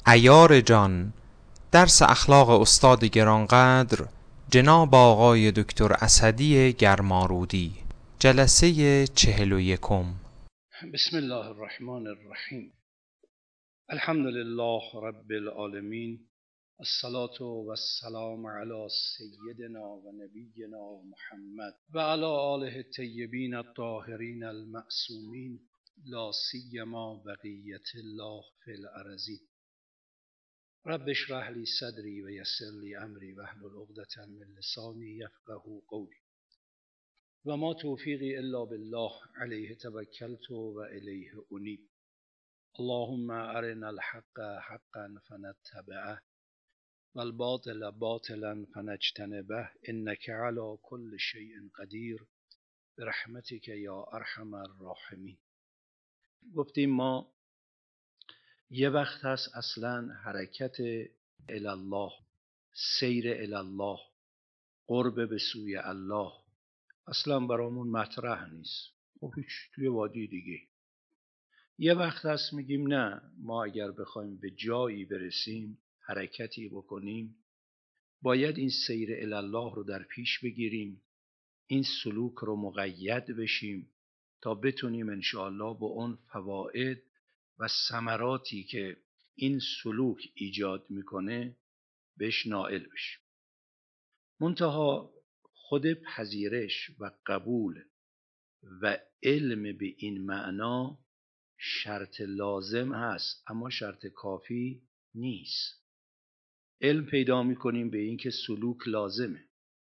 عیار جان، درس اخلاق استاد گرانقدر جناب آقای دکتر اسدی گرمارودی، جلسه 41. بسم الله الرحمن الرحیم. الحمد لله رب العالمین، الصلاة و السلام علی سیدنا و نبینا محمد و علی آله الطیبین الطاهرین المعصومین، لا سیما بقیة الله فی الارضین. رب اشرح لی صدری و یسر لی امری واحلل عقدة من لسانی یفقهوا قولی. و ما توفیقی الا بالله، علیه توکلت و الیه انیب. اللهم ارنا الحق حقا فنتبعه و الباطل باطلا فنجتنبه، انک علی کل شیء قدیر برحمتک یا ارحم الراحمین. گفتیم ما یه وقت هست اصلا حرکت الله، سیر الله، قرب به سوی الله اصلا برامون مطرح نیست. خب هیچ، توی وادی دیگه. یه وقت هست میگیم نه، ما اگر بخوایم به جایی برسیم، حرکتی بکنیم، باید این سیر الله رو در پیش بگیریم، این سلوک رو مقید بشیم تا بتونیم انشاءالله با اون فواید و ثمراتی که این سلوک ایجاد میکنه بهش نائل بشیم. منتها خود پذیرش و قبول و علم به این معنا شرط لازم هست، اما شرط کافی نیست. علم پیدا میکنیم به این که سلوک لازمه،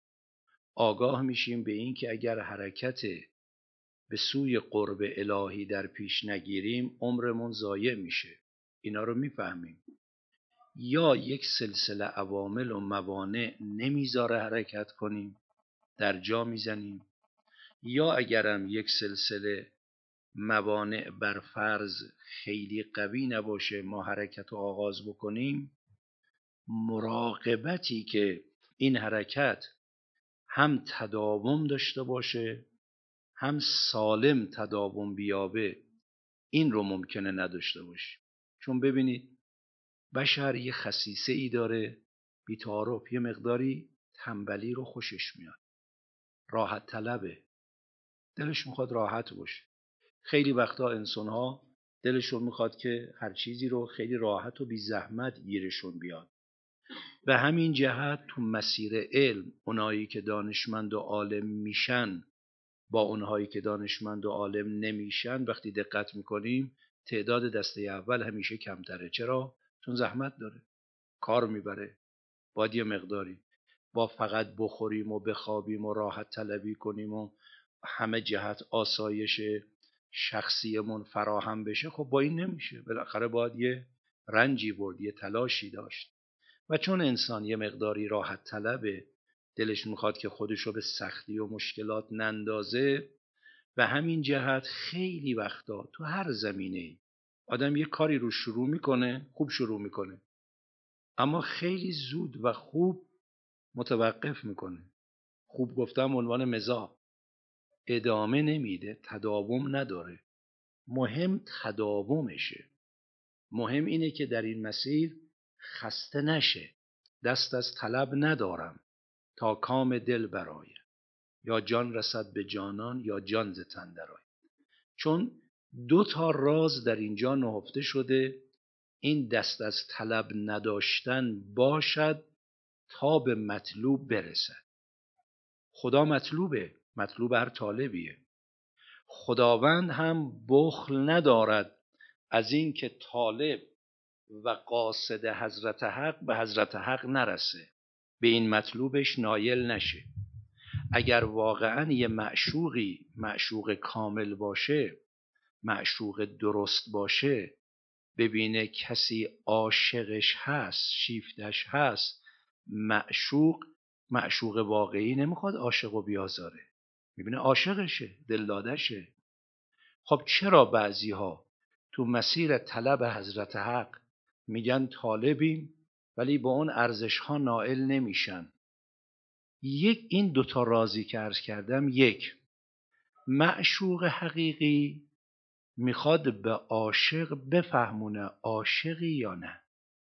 آگاه میشیم به این که اگر حرکت به سوی قرب الهی در پیش نگیریم عمرمون ضایع میشه. اینا رو میفهمیم. یا یک سلسله عوامل و موانع نمیذاره حرکت کنیم، در جا میزنیم، یا اگرم یک سلسله موانع بر فرض خیلی قوی نباشه ما حرکت رو آغاز بکنیم، مراقبتی که این حرکت هم تداوم داشته باشه هم سالم تداوم بیابه، این رو ممکنه نداشته باشیم. چون ببینید بشر یه خصیصه ای داره، بی‌تعارف یه مقداری تنبلی رو خوشش میاد، راحت طلبه، دلش میخواد راحت باشه. خیلی وقتا انسان‌ها دلشون میخواد که هر چیزی رو خیلی راحت و بی زحمت گیرشون بیاد. به همین جهت تو مسیر علم اونایی که دانشمند و عالم میشن با اونهایی که دانشمند و عالم نمیشن وقتی دقت میکنیم تعداد دسته اول همیشه کمتره. چرا؟ چون زحمت داره، کار میبره، باید یه مقداری با فقط بخوریم و بخوابیم و راحت طلبی کنیم و همه جهت آسایش شخصیمون فراهم بشه. خب با این نمیشه، بالاخره باید یه رنجی برد، یه تلاشی داشت. و چون انسان یه مقداری راحت طلبه، دلش میخواد که خودشو به سختی و مشکلات نندازه، و همین جهت خیلی وقتا تو هر زمینه آدم یه کاری رو شروع میکنه، خوب شروع میکنه، اما خیلی زود و خوب متوقف میکنه. خوب گفتم عنوان مزاح، ادامه نمیده، تداوم نداره. مهم تداومشه، مهم اینه که در این مسیر خسته نشه، دست از طلب ندارم تا کام دل برآید، یا جان رسد به جانان یا جان ز تن درآید. چون دو تا راز در اینجا نهفته شده، این دست از طلب نداشتن باشد تا به مطلوب برسد. خدا مطلوبه، مطلوب هر طالبیه. خداوند هم بخل ندارد از این که طالب و قاصد حضرت حق به حضرت حق نرسه، به این مطلوبش نایل نشه. اگر واقعا یه معشوقی معشوق کامل باشه، معشوق درست باشه، ببینه کسی عاشقش هست، شیفتش هست، معشوق واقعی نمیخواد عاشق و بیازاره، میبینه عاشقشه، دلدادشه. خب چرا بعضی ها تو مسیر طلب حضرت حق میگن طالبیم ولی با اون ارزش ها نائل نمیشن؟ یک، این دوتا رازی که عرض کردم. یک، معشوق حقیقی میخواد به عاشق بفهمونه عاشقی یا نه.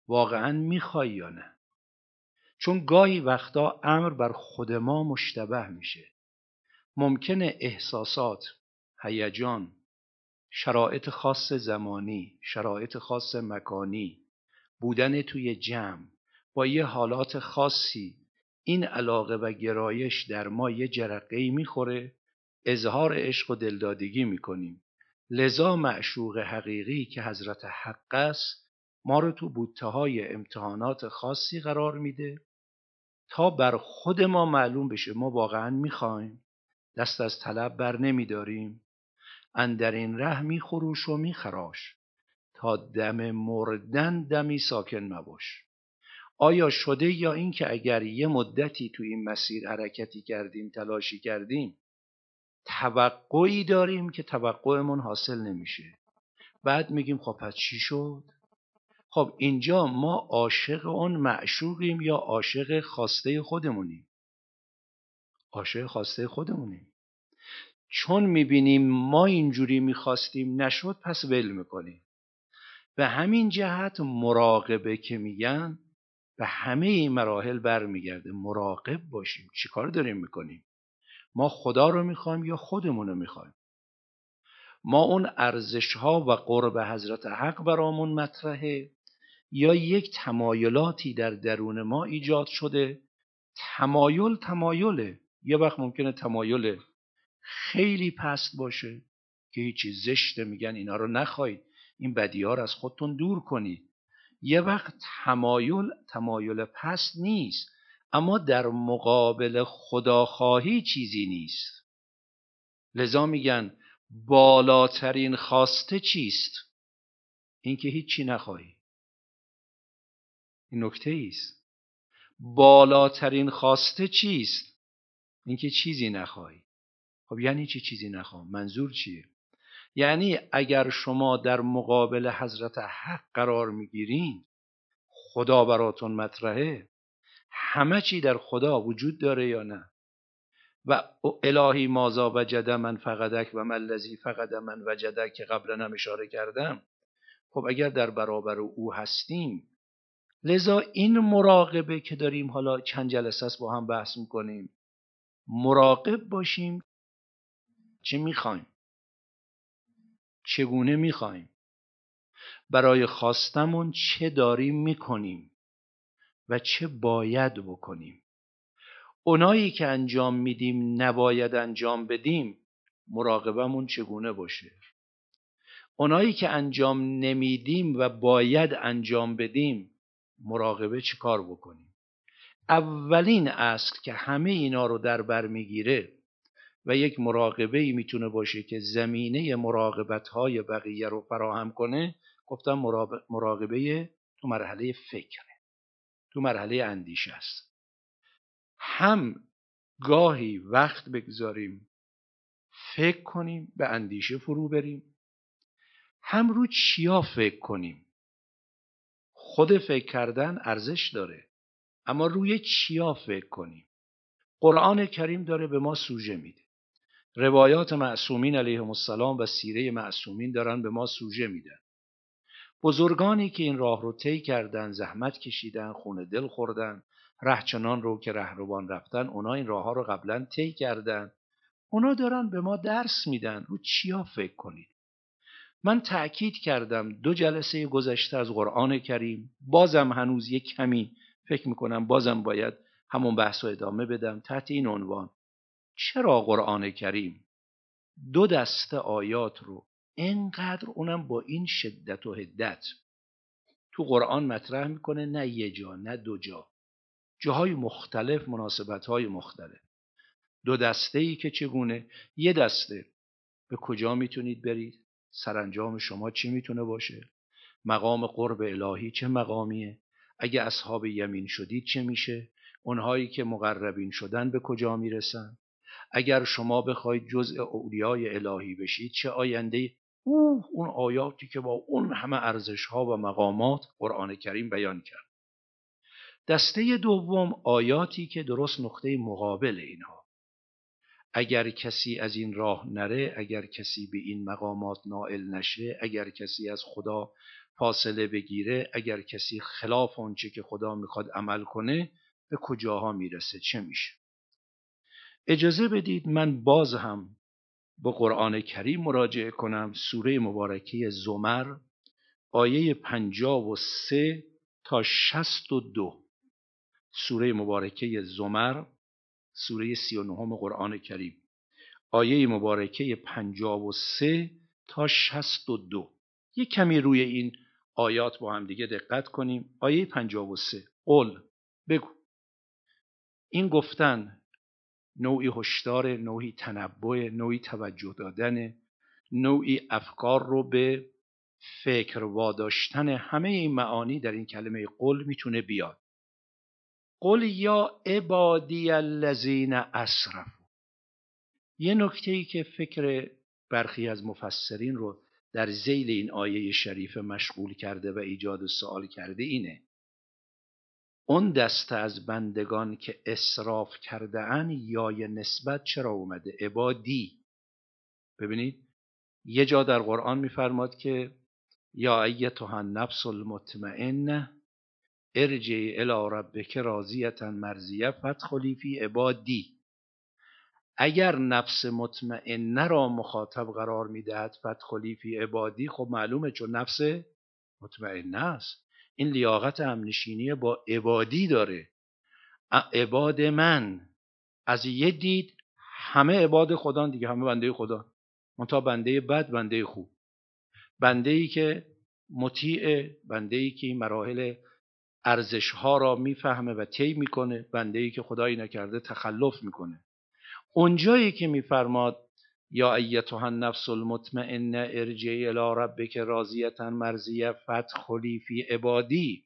واقعا میخوای یا نه؟ چون گاهی وقتا امر بر خود ما مشتبه میشه. ممکنه احساسات، هیجان، شرایط خاص زمانی، شرایط خاص مکانی، بودن توی جمع با یه حالات خاصی، این علاقه و گرایش در ما یه جرقه‌ای میخوره، اظهار عشق و دلدادگی میکنیم. لذا معشوق حقیقی که حضرت حق است ما رو تو بوته‌های امتحانات خاصی قرار میده تا بر خود ما معلوم بشه ما واقعا میخوایم، دست از طلب بر نمیداریم، اندر این ره میخروش و میخراش تا دم مردن دمی ساکن مباش. آیا شده یا این که اگر یه مدتی تو این مسیر حرکتی کردیم، تلاشی کردیم، توقعی داریم که توقعمون حاصل نمیشه، بعد میگیم خب پس چی شد؟ خب اینجا ما عاشق اون معشوقیم یا عاشق خواسته خودمونیم؟ عاشق خواسته خودمونیم. چون میبینیم ما اینجوری میخواستیم نشد پس ول میکنیم. به همین جهت مراقبه که میگن به همه این مراحل برمیگرده. مراقب باشیم چی کار داریم میکنیم. ما خدا رو میخوایم یا خودمون رو میخوایم؟ ما اون ارزش ها و قرب حضرت حق برامون مطرحه یا یک تمایلاتی در درون ما ایجاد شده؟ تمایله. یه وقت ممکنه تمایل خیلی پست باشه که هیچی زشته، میگن اینا رو نخواید، این بدی‌ها رو از خودتون دور کنید. یه وقت تمایل پست نیست، اما در مقابل خداخواهی چیزی نیست. لذا میگن بالاترین خواسته چیست؟ این که هیچی نخواهی. این نکته است. بالاترین خواسته چیست؟ این که چیزی نخواهی. خب یعنی چی چیزی نخواهم؟ منظور چیه؟ یعنی اگر شما در مقابل حضرت حق قرار میگیرین، خدا براتون مطرحه، همه چی در خدا وجود داره یا نه؟ و الهی مازا وجد من فقدک و من الذی فقد من وجدک که قبلا هم اشاره کردم. خب اگر در برابر او هستیم، لذا این مراقبه که داریم حالا چند جلسه است با هم بحث میکنیم، مراقب باشیم چه میخوایم، چگونه میخوایم، برای خواستمون چه داریم میکنیم و چه باید بکنیم. اونایی که انجام میدیم نباید انجام بدیم، مراقبمون چگونه باشه. اونایی که انجام نمیدیم و باید انجام بدیم، مراقبه چی کار بکنیم. اولین اصل که همه اینا رو در بر میگیره و یک مراقبه‌ای میتونه باشه که زمینه مراقبت‌های بقیه رو فراهم کنه، گفتم مراقبه تو مرحله فکره، تو مرحله اندیشه است. هم گاهی وقت بگذاریم فکر کنیم، به اندیشه فرو بریم، هم رو چیا فکر کنیم. خود فکر کردن ارزش داره، اما روی چیا فکر کنیم. قرآن کریم داره به ما سوژه میده، روایات معصومین علیهم السلام و سیره معصومین دارن به ما سوژه میدن. بزرگانی که این راه رو طی کردن، زحمت کشیدن، خون دل خوردن، ره چنان رو که رهروان رفتن، اونا این راه ها رو قبلا طی کردن، اونا دارن به ما درس میدن رو چیا فکر کنید. من تأکید کردم 2 جلسه گذشته از قرآن کریم، بازم هنوز یک کمی فکر میکنم بازم باید همون بحث رو ادامه بدم تحت این عنوان: چرا قرآن کریم 2 دسته آیات رو اینقدر، اونم با این شدت و حدت، تو قرآن مطرح میکنه؟ نه یه جا، نه 2 جا، جاهای مختلف، مناسبت‌های مختلف. 2 دسته‌ای که چگونه؟ یه دسته به کجا میتونید برید؟ سرانجام شما چی میتونه باشه؟ مقام قرب الهی چه مقامیه؟ اگه اصحاب یمین شدید چه میشه؟ اونهایی که مقربین شدن به کجا میرسن؟ اگر شما بخواید جزء اولیای الهی بشید چه آینده؟ اون آیاتی که با اون همه ارزش‌ها و مقامات قرآن کریم بیان کرد. دسته دوم آیاتی که درست نقطه مقابل اینها. اگر کسی از این راه نره، اگر کسی به این مقامات نائل نشه، اگر کسی از خدا فاصله بگیره، اگر کسی خلاف آنچه که خدا میخواد عمل کنه، به کجاها میرسه، چه میشه. اجازه بدید من باز هم با قرآن کریم مراجعه کنم. سوره مبارکه زمر، آیه 53 تا 62. سوره مبارکه زمر، سوره 39 قرآن کریم، آیه مبارکه 53 تا 62. یک کمی روی این آیات با هم دیگه دقت کنیم. آیه 53: قل، بگو. این گفتن نوعی هشدار، نوعی تنبؤ، نوعی توجه دادن، نوعی افکار رو به فکر واداشتن. همه این معانی در این کلمه قل میتونه بیاد. قل یا عبادی الذین اسرفوا. یه نکته‌ای که فکر برخی از مفسرین رو در ذیل این آیه شریف مشغول کرده و ایجاد سوال کرده اینه: اون دسته از بندگان که اسراف کرده ان، یای نسبت چرا اومده؟ عبادی. ببینید یه جا در قرآن میفرماد که یا ایتها النفس المطمئنه ارجعی الی ربک راضیة مرضیه فادخلی فی عبادی. اگر نفس مطمئنه را مخاطب قرار میدهد فادخلی فی عبادی، خب معلومه چون نفس مطمئنه است. این لیاقت همنشینی با عبادی داره. عباد من، از یه دید همه عباد خدا دیگه، همه بنده خدا، منتها بنده بد، بنده خوب، بنده ای که مطیع، بنده ای که این مراحل ارزش ها را میفهمه و طی میکنه، بنده ای که خدایی نکرده تخلف میکنه. اونجایی که میفرماد یا ایتها النفس المطمئنه ارجعی الی ربک راضیة مرضیه فادخلی فی عبادی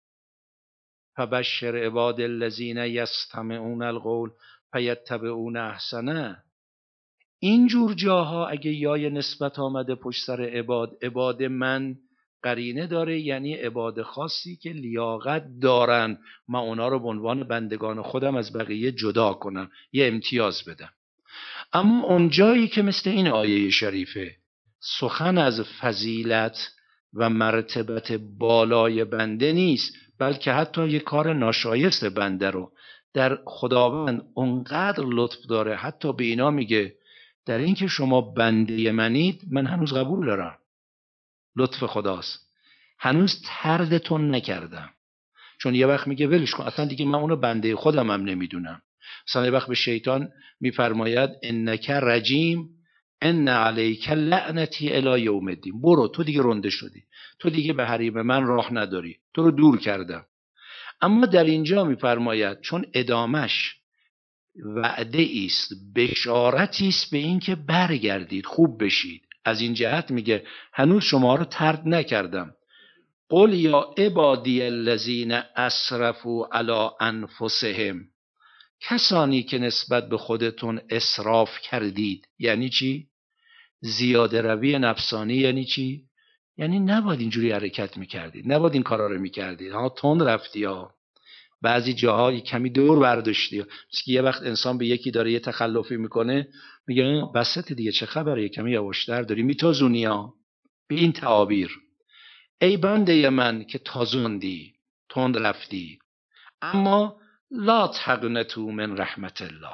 فبشر عباد الذین یستمعون القول فیتبعون احسنه. اینجور جاها اگه یای نسبت آمده پشت سر عباد من قرینه داره، یعنی عباد خاصی که لیاقت دارن، من اونا رو به عنوان بندگان خودم از بقیه جدا کنم، یه امتیاز بدم. اما اونجایی که مثل این آیه شریفه سخن از فضیلت و مرتبت بالای بنده نیست، بلکه حتی یه کار ناشایست بنده رو در خداوند اونقدر لطف داره، حتی به اینا میگه در این که شما بنده منید، من هنوز قبول دارم، لطف خداست، هنوز طردتون نکردم. چون یه وقت میگه ولش کن، اصلا دیگه من اونو بنده خودم هم نمیدونم. مثلا یه وقت به شیطان میفرماید انک رجیم ان علیک لعنتی الی یوم الدین، برو تو دیگه رنده شدی، تو دیگه به حریم من راه نداری، تو رو دور کردم. اما در اینجا میفرماید چون ادامش وعده است، بشارتی است به این که برگردید، خوب بشید. از این جهت میگه هنوز شما رو طرد نکردم. قل یا عبادی الذین اسرفوا علی انفسهم. کسانی که نسبت به خودتون اسراف کردید. یعنی چی؟ زیاده روی نفسانی. یعنی چی؟ یعنی نباید اینجوری حرکت میکردید، نباید این کارا رو میکردید، ها تند رفتی ها، بعضی جاها کمی دور برداشتی. مثل که یه وقت انسان به یکی داره یه تخلفی میکنه، میگه بسته دیگه، چه خبره، کمی یواشتر داری میتازونی ها. به این تعابیر ای بنده من که تازوندی، تند رفتی، اما لا تقنطوا من رحمت الله.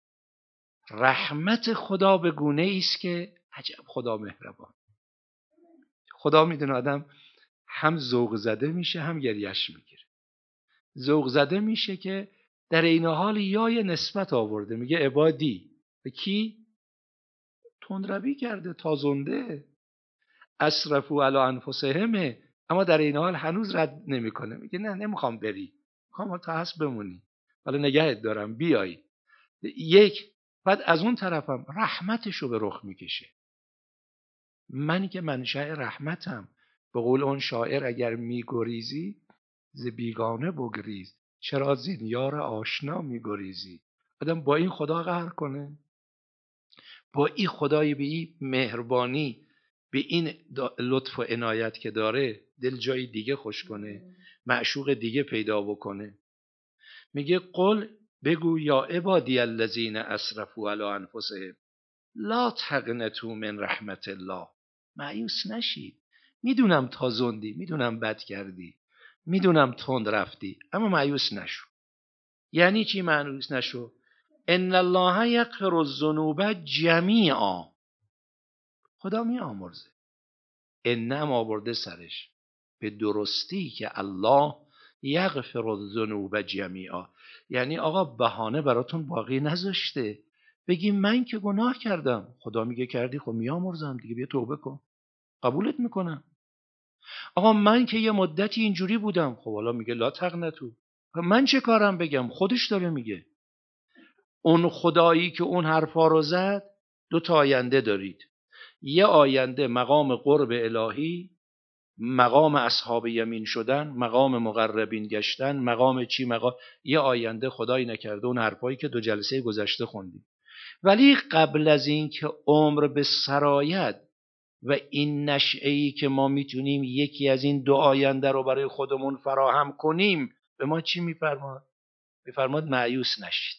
رحمت خدا به گونه است که عجب خدا مهربان. خدا میدونه آدم هم ذوق زده میشه هم گریش میگیره. ذوق زده میشه که در این حال یای نسبت آورده، میگه عبادی. به کی؟ تندروی کرده، تازنده، اسرفوا علی انفسهم، اما در این حال هنوز رد نمیکنه، میگه نه نمیخوام بری، میخوام تا هست بمونی، حالا نگهت دارم بیای. یک، بعد از اون طرفم رحمتشو به رخ میکشه. من که منشأ رحمتم، به قول اون شاعر اگر میگریزی ز بیگانه بگریز، چرا زین یار آشنا میگریزی. آدم با این خدا قهر کنه، با این خدای به این مهربانی، به این لطف و عنایت که داره، دل جای دیگه خوش کنه، معشوق دیگه پیدا بکنه. میگه قل، بگو یا عبادی الذین اسرفوا علی انفسهم لا تقنطوا من رحمت الله. مایوس نشید، میدونم تازندی، میدونم بد کردی، میدونم تند رفتی، اما مایوس نشو. یعنی چی مایوس نشو؟ ان الله یغفر الذنوب جمیعا. خدا میآمرزه. انم آورده سرش به درستی که الله یغفر الذنوب جمیعا. یعنی آقا بهانه براتون باقی نذاشته بگی من که گناه کردم. خدا میگه کردی، خب میآمرزم دیگه، بیا توبه کن، قبولت میکنم. آقا من که یه مدتی اینجوری بودم، خب حالا میگه لا تقنطوا. من چه کارم بگم؟ خودش داره میگه. اون خدایی که اون حرفا رو زد، دو تا آینده دارید. یه آینده مقام قرب الهی، مقام اصحاب یمین شدن، مقام مقربین گشتن، مقام چی یه آینده خدایی نکرده اون حرفایی که 2 جلسه گذشته خوندیم. ولی قبل از این که عمر به سرایت و این نشعه‌ای که ما میتونیم یکی از این 2 آینده رو برای خودمون فراهم کنیم، به ما چی میفرماد؟ میفرماد مایوس نشید.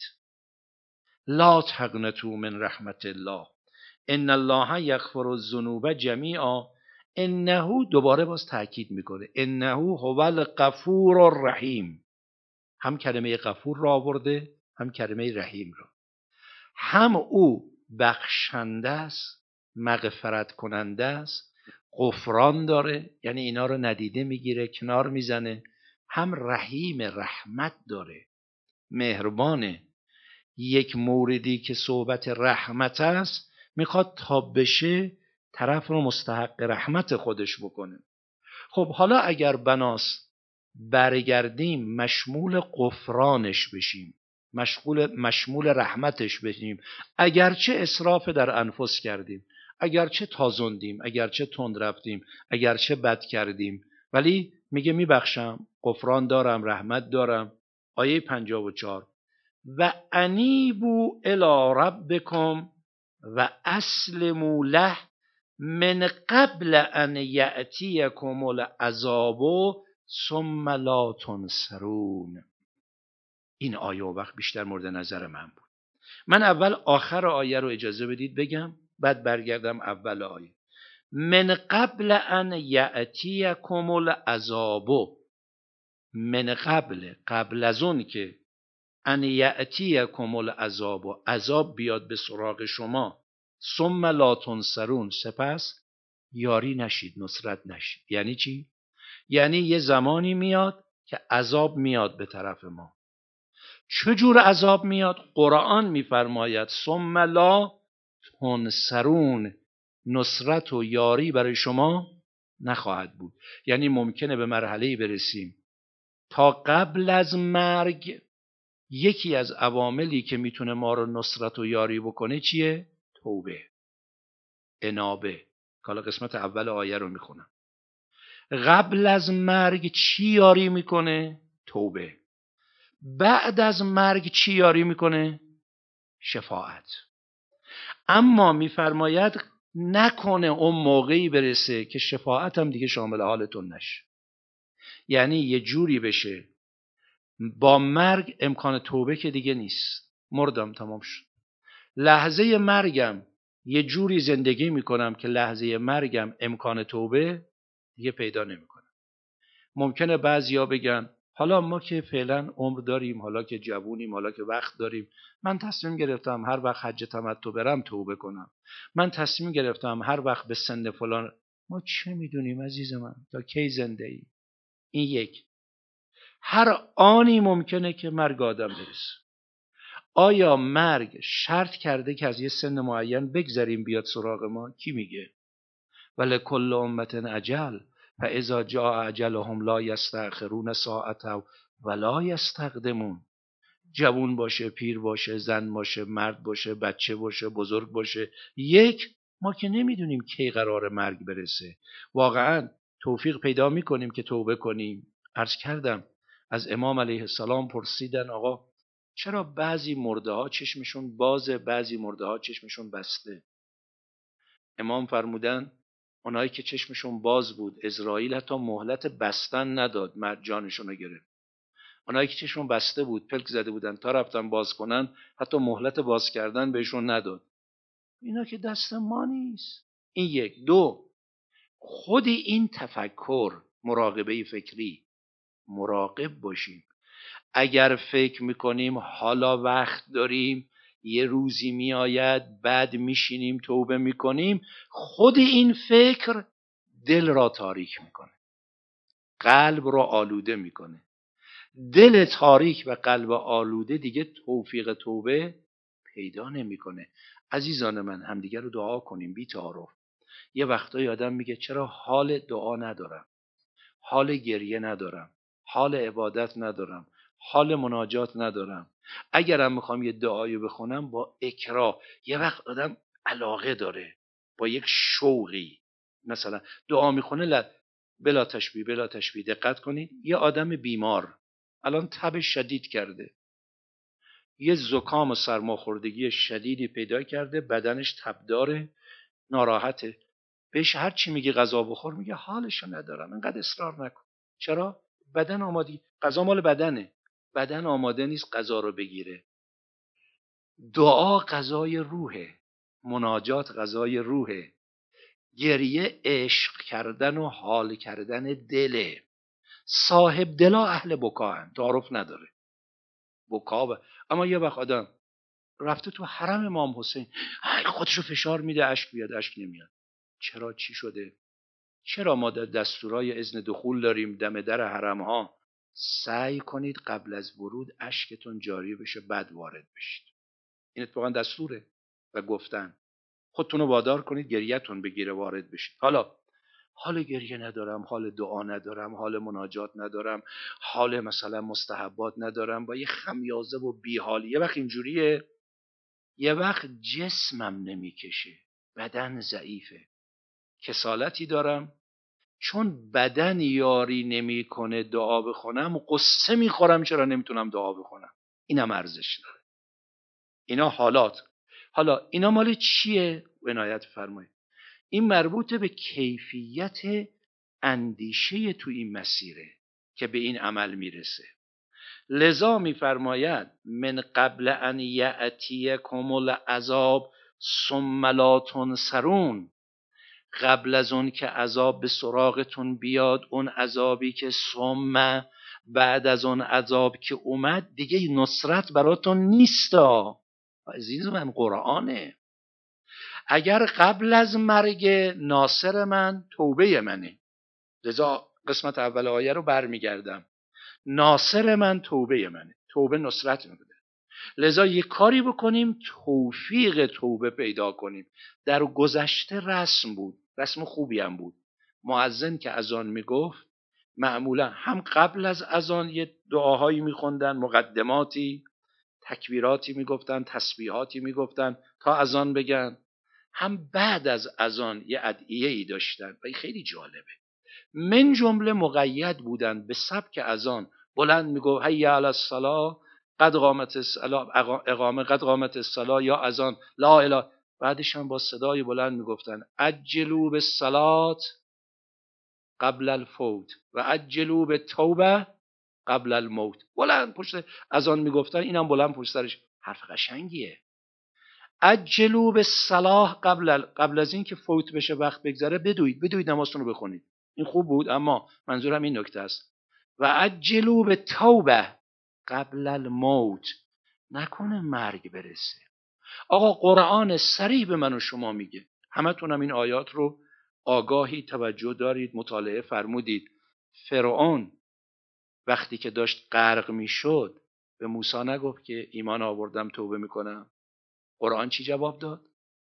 لا تقنطوا من رحمت الله ان الله یغفر الذنوب جمیعا انه، دوباره باز تاکید میکنه، انه هو الغفور الرحیم. هم کلمه غفور را آورده، هم کلمه رحیم را. هم او بخشنده است، مغفرت کننده است، غفران داره، یعنی اینا رو ندیده میگیره، کنار میزنه. هم رحیم، رحمت داره، مهربانه. یک موردی که صحبت رحمت است میخواد تا بشه طرف رو مستحق رحمت خودش بکنه. خب حالا اگر بناست برگردیم مشمول غفرانش بشیم، مشمول رحمتش بشیم، اگرچه اسراف در انفس کردیم، اگرچه تازندیم، اگرچه تند رفتیم، اگرچه بد کردیم، ولی میگه میبخشم، غفران دارم، رحمت دارم. آیه 54 و انیبوا الی ربکم و اسلموا له من قبل ان یأتیکم العذاب ثم لا تنصرون. این آیه وقت بیشتر مورد نظر من بود. من اول آخر آیه رو اجازه بدید بگم، بعد برگردم اول آیه. من قبل ان یأتیکم العذاب، من قبل از اون که ان یأتیکم العذاب، عذاب بیاد به سراغ شما، ثم لا تنصرون، سپس یاری نشید، نصرت نشید. یعنی چی؟ یعنی یه زمانی میاد که عذاب میاد به طرف ما. چجور عذاب میاد؟ قرآن میفرماید ثم لا تنصرون، نصرت و یاری برای شما نخواهد بود. یعنی ممکنه به مرحله‌ای برسیم تا قبل از مرگ یکی از عواملی که میتونه ما رو نصرت و یاری بکنه چیه؟ توبه، انابه. حالا قسمت اول آیه رو میخونم. قبل از مرگ چی یاری میکنه؟ توبه. بعد از مرگ چی یاری میکنه؟ شفاعت. اما میفرماید نکنه اون موقعی برسه که شفاعت هم دیگه شامل حالتون نشه. یعنی یه جوری بشه با مرگ امکان توبه که دیگه نیست، مردم، تمام شد. لحظه مرگم یه جوری زندگی میکنم که لحظه مرگم امکان توبه دیگه پیدا نمیکنم. ممکنه بعضیا بگن حالا ما که فعلا عمر داریم، حالا که جوونیم، حالا که وقت داریم، من تصمیم گرفتم هر وقت حج تمتع برم توبه کنم، من تصمیم گرفتم هر وقت به سن فلان. ما چه میدونیم عزیز من تا کی زنده ای؟ این یک. هر آنی ممکنه که مرگ آدم برسه. آیا مرگ شرط کرده که از یه سن معین بگذریم بیاد سراغ ما؟ کی میگه؟ ولکل امة اجل فاذا جاء اجلهم لا یستأخرون ساعة ولا یستقدمون. جوون باشه، پیر باشه، زن باشه، مرد باشه، بچه باشه، بزرگ باشه، ما که نمیدونیم کی قرار مرگ برسه. واقعا توفیق پیدا میکنیم که توبه کنیم. عرض کردم از امام علیه السلام پرسیدن آقا چرا بعضی مرده ها چشمشون بازه، بعضی مرده ها چشمشون بسته؟ امام فرمودن اونایی که چشمشون باز بود اسرائیل حتی مهلت بستن نداد، مرد جانشون رو گرفت. اونایی که چشمشون بسته بود پلک زده بودن تا رفتن باز کنن، حتی مهلت باز کردن بهشون نداد. اینا که دست ما نیست. این یک. دو، خود این تفکر، مراقبه فکری، مراقب باشیم. اگر فکر میکنیم حالا وقت داریم، یه روزی میآید بعد میشینیم توبه میکنیم، خود این فکر دل را تاریک میکنه، قلب را آلوده میکنه. دل تاریک و قلب آلوده دیگه توفیق توبه پیدا نمیکنه. عزیزان من، همدیگه رو دعا کنیم بی تعارف. یه وقتایی آدم میگه چرا حال دعا ندارم، حال گریه ندارم، حال عبادت ندارم، حال مناجات ندارم. اگرم میخوام یه دعایی بخونم با اکراه. یه وقت آدم علاقه داره با یک شوقی، مثلا دعا میخونه بلا تشبیه دقت کنید. یه آدم بیمار الان تب شدید کرده، یه زکام و سرماخوردگی شدیدی پیدا کرده، بدنش تبداره، ناراحته. بهش هر چی میگه غذا بخور، میگه حالشو ندارم، اینقدر اصرار نکن. چرا؟ بدن آمادگی، غذا مال بدنه، بدن آماده نیست غذا رو بگیره. دعا غذای روحه، مناجات غذای روحه، گریه عشق کردن و حال کردن دله. صاحب دلا اهل بکاهن، تعارف نداره بکا. اما یه وقت آدم رفته تو حرم امام حسین، خودشو فشار میده، اشک بیاد اشک نمیاد. چرا؟ چی شده؟ چرا ما در دستورای اذن دخول داریم دم در حرم ها؟ سعی کنید قبل از ورود اشکتون جاری بشه، بعد وارد بشید. این اتفاقا دستوره و گفتن. خودتون رو وادار کنید گریهتون بگیره وارد بشید. حال گریه ندارم، حال دعا ندارم، حال مناجات ندارم، حال مثلا مستحبات ندارم، با یه خمیازه و بیحالی. یه وقت اینجوریه، یه وقت جسمم نمیکشه، بدن ضعیفه، کسالتی دارم، چون بدن یاری نمیکنه دعا بخونم، قصه میخورم چرا نمیتونم دعا بخونم. اینم ارزش داره. اینا حالات. حالا اینا مال چیه؟ عنایت فرمایید. این مربوط به کیفیت اندیشه تو این مسیره که به این عمل میرسه. لذا میفرماید من قبل ان یأتیکم العذاب ثم لا تنصرون، قبل از اون که عذاب به سراغتون بیاد، اون عذابی که ثم، بعد از اون عذاب که اومد دیگه نصرت براتون نیستا. عزیز من، قرآنه. اگر قبل از مرگ ناصر من توبه منه، لذا قسمت اول آیه رو برمیگردم، ناصر من توبه منه، توبه نصرت میده. لذا یک کاری بکنیم توفیق توبه پیدا کنیم. در گذشته رسم بود، رسم خوبی هم بود. مؤذن که اذان میگفت معمولا هم قبل از اذان یه دعاهایی میخوندن، مقدماتی، تکبیراتی میگفتن، تسبیحاتی میگفتن تا اذان بگن، هم بعد از اذان یه ادعیه‌ای داشتن و خیلی جالبه. من جمله مقید بودن به سبک اذان. بلند میگو حی علی الصلاه، قد قامت الصلاه، اقامه قد قامت الصلاه، یا اذان لا اله. بعدش هم با صدای بلند میگفتن عجلوا بالصلاه قبل الفوت و عجلوا بالتوبه قبل الموت. بلند پشت اذان میگفتن، اینم بلند پشت سرش. حرف قشنگیه. عجلوا بالصلاه قبل از این که فوت بشه، وقت بگذره، بدوید نمازتون رو بخونید. این خوب بود، اما منظورم این نکته است. و عجلوا بالتوبه قبل الموت، نکنه مرگ برسه. آقا قرآن صریح به من و شما میگه. همتونم این آیات رو آگاهی توجه دارید، مطالعه فرمودید. فرعون وقتی که داشت غرق میشد به موسی نگفت که ایمان آوردم توبه میکنم؟ قرآن چی جواب داد؟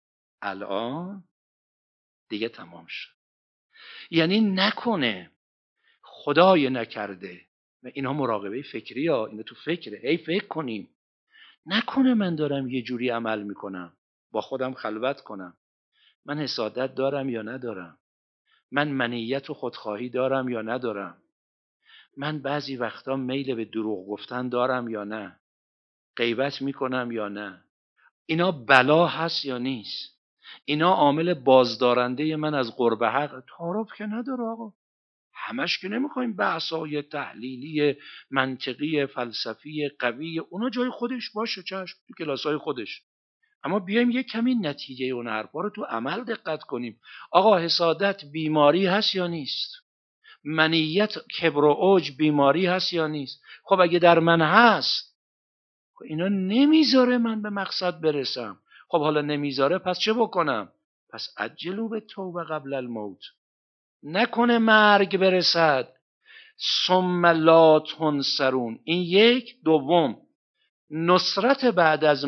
الان دیگه تمام شد. یعنی نکنه خدای نکرده. و اینا مراقبه فکری ها، اینا تو فکره. هی فکر کنیم نکنه من دارم یه جوری عمل میکنم، با خودم خلوت کنم. من حسادت دارم یا ندارم؟ من منیت و خودخواهی دارم یا ندارم؟ من بعضی وقتا میل به دروغ گفتن دارم یا نه؟ غیبت میکنم یا نه؟ اینا بلا هست یا نیست؟ اینا عامل بازدارنده من از قرب حق؟ تعارف که نداره آقا. همش که نمیخوایم بحثای تحلیلی منطقی فلسفی قوی، اونا جای خودش باشه، چشم، تو کلاسای خودش. اما بیایم یک کمی نتیجه اون حرفا رو تو عمل دقت کنیم. آقا حسادت بیماری هست یا نیست؟ منیت، کبر و اوج بیماری هست یا نیست؟ خب اگه در من هست، خب اینا نمیذاره من به مقصد برسم. خب حالا نمیذاره، پس چه بکنم؟ پس عجلوا به توبه قبل الموت. نکنه مرگ برسد ثم لا تنصرون. این یک. دوم، نصرت بعد از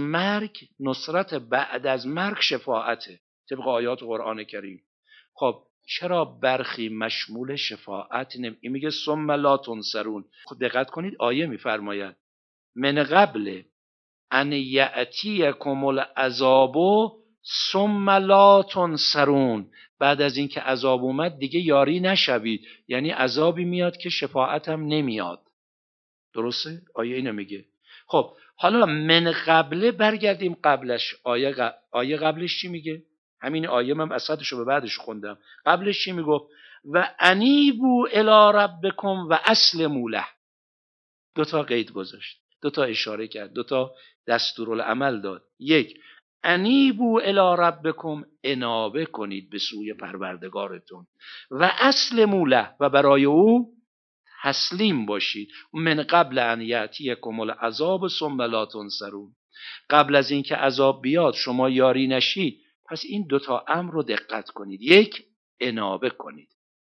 مرگ شفاعته طبق آیات قرآن کریم. خب چرا برخی مشمول شفاعت این میگه ثم لا تنصرون؟ خب دقت کنید، آیه میفرماید من قبل ان یأتیکم العذاب ثم لا تنصرون. بعد از اینکه عذاب اومد دیگه یاری نشوید، یعنی عذابی میاد که شفاعت هم نمیاد. درسته؟ آیه اینو میگه. خب حالا من قبله برگردیم قبلش. آیه قبلش چی میگه؟ همین آیه من اسطشو به بعدش خوندم. قبلش چی میگفت؟ و انیبو الی ربکم و اسلموا له. دو تا قید گذاشت، دو تا اشاره کرد، دو تا دستورالعمل داد. یک، انیبو الی ربکم، انابه کنید به سوی پروردگارتون، و اسلموا له، و برای او تسلیم باشید. من قبل ان یأتیکم العذاب ثم لا تنصرون. قبل از اینکه عذاب بیاد شما یاری نشید. پس این دوتا امر رو دقت کنید. یک، انابه کنید.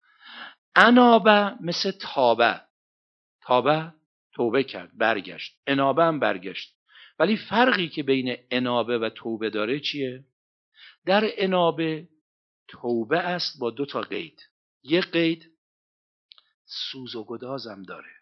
انابه مثل تابه توبه کرد، برگشت. انابه هم برگشت. ولی فرقی که بین انابه و توبه داره چیه؟ در انابه توبه است با دو تا قید. یک قید سوز و گدازم داره،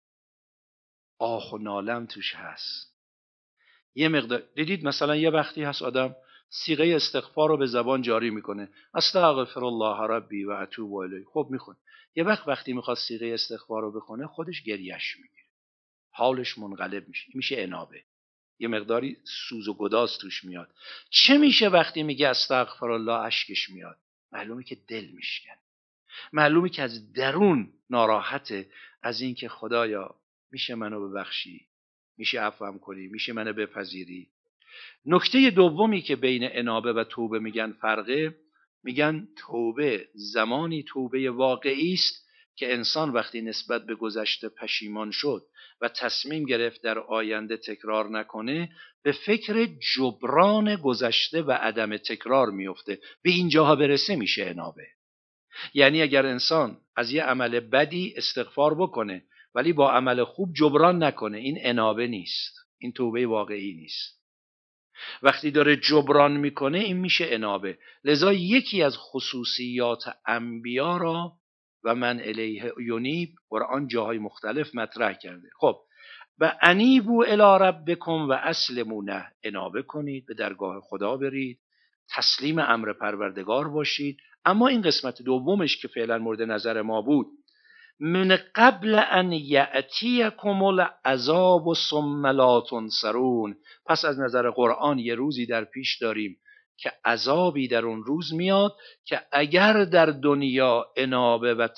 آه و نالم توش هست. یه مقدار دیدید مثلا یه وقتی هست آدم صیغه استغفار رو به زبان جاری میکنه، استغفر الله ربی و اتوب الیه، خب میخونه. یه وقتی میخواد صیغه استغفار رو بخونه خودش گریش میگیره، حالش منقلب میشه انابه. یه مقداری سوز و گداز توش میاد. چه میشه وقتی میگه استغفر الله اشکش میاد؟ معلومه که دل میشکن، معلومه که از درون ناراحته از این که خدایا میشه منو ببخشی، میشه عفوم کنی، میشه منو بپذیری. نکته دومی که بین انابه و توبه میگن فرقه، میگن توبه زمانی توبه واقعی است که انسان وقتی نسبت به گذشته پشیمان شد و تصمیم گرفت در آینده تکرار نکنه، به فکر جبران گذشته و عدم تکرار میفته. به اینجاها برسه میشه انابه. یعنی اگر انسان از یه عمل بدی استغفار بکنه ولی با عمل خوب جبران نکنه، این انابه نیست، این توبه واقعی نیست. وقتی داره جبران میکنه این میشه انابه. لذا یکی از خصوصیات انبیا را و من الیه ینیب قرآن جاهای مختلف مطرح کرده. خب و انیبو الی ربکم و اسلموا له، انابه کنید، به درگاه خدا برید، تسلیم امر پروردگار باشید. اما این قسمت دومش که فعلا مورد نظر ما بود، من قبل ان یأتیکم العذاب ثم لا تنصرون، پس از نظر قرآن یه روزی در پیش داریم که عذابی در اون روز میاد که اگر در دنیا انابه و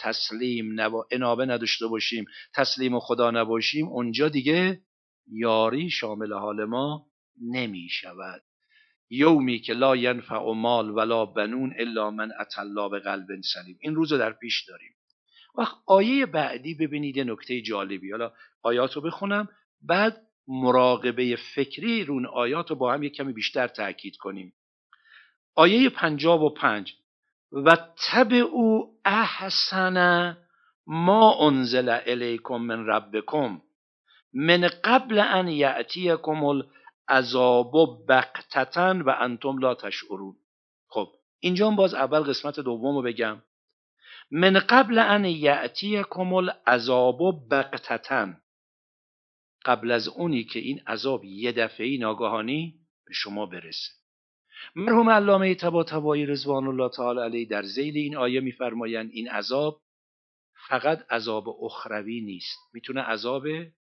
انابه نداشته باشیم، تسلیم خدا نباشیم، اونجا دیگه یاری شامل حال ما نمی شود. یومی که لا ینفع مال ولا بنون الا من اتى الله بقلب سلیم. این روز رو در پیش داریم. وقت آیه بعدی ببینید نکته جالبی. حالا آیات رو بخونم، بعد مراقبه فکری رون آیات رو با هم یک کمی بیشتر تأکید کنیم. آیه 55 و تبعوا احسن ما انزل الیکم من ربکم من قبل ان یأتیکم العذاب بغتة و انتم لا تشعرون. خب اینجا باز اول قسمت دوم رو بگم. من قبل ان یأتیکم العذاب بغتة، قبل از اونی که این عذاب یه دفعه‌ای ناگهانی به شما برسه. مرحوم علامه طباطبایی رضوان الله تعالی علیه در ذیل این آیه میفرمایند این عذاب فقط عذاب اخروی نیست، میتونه عذاب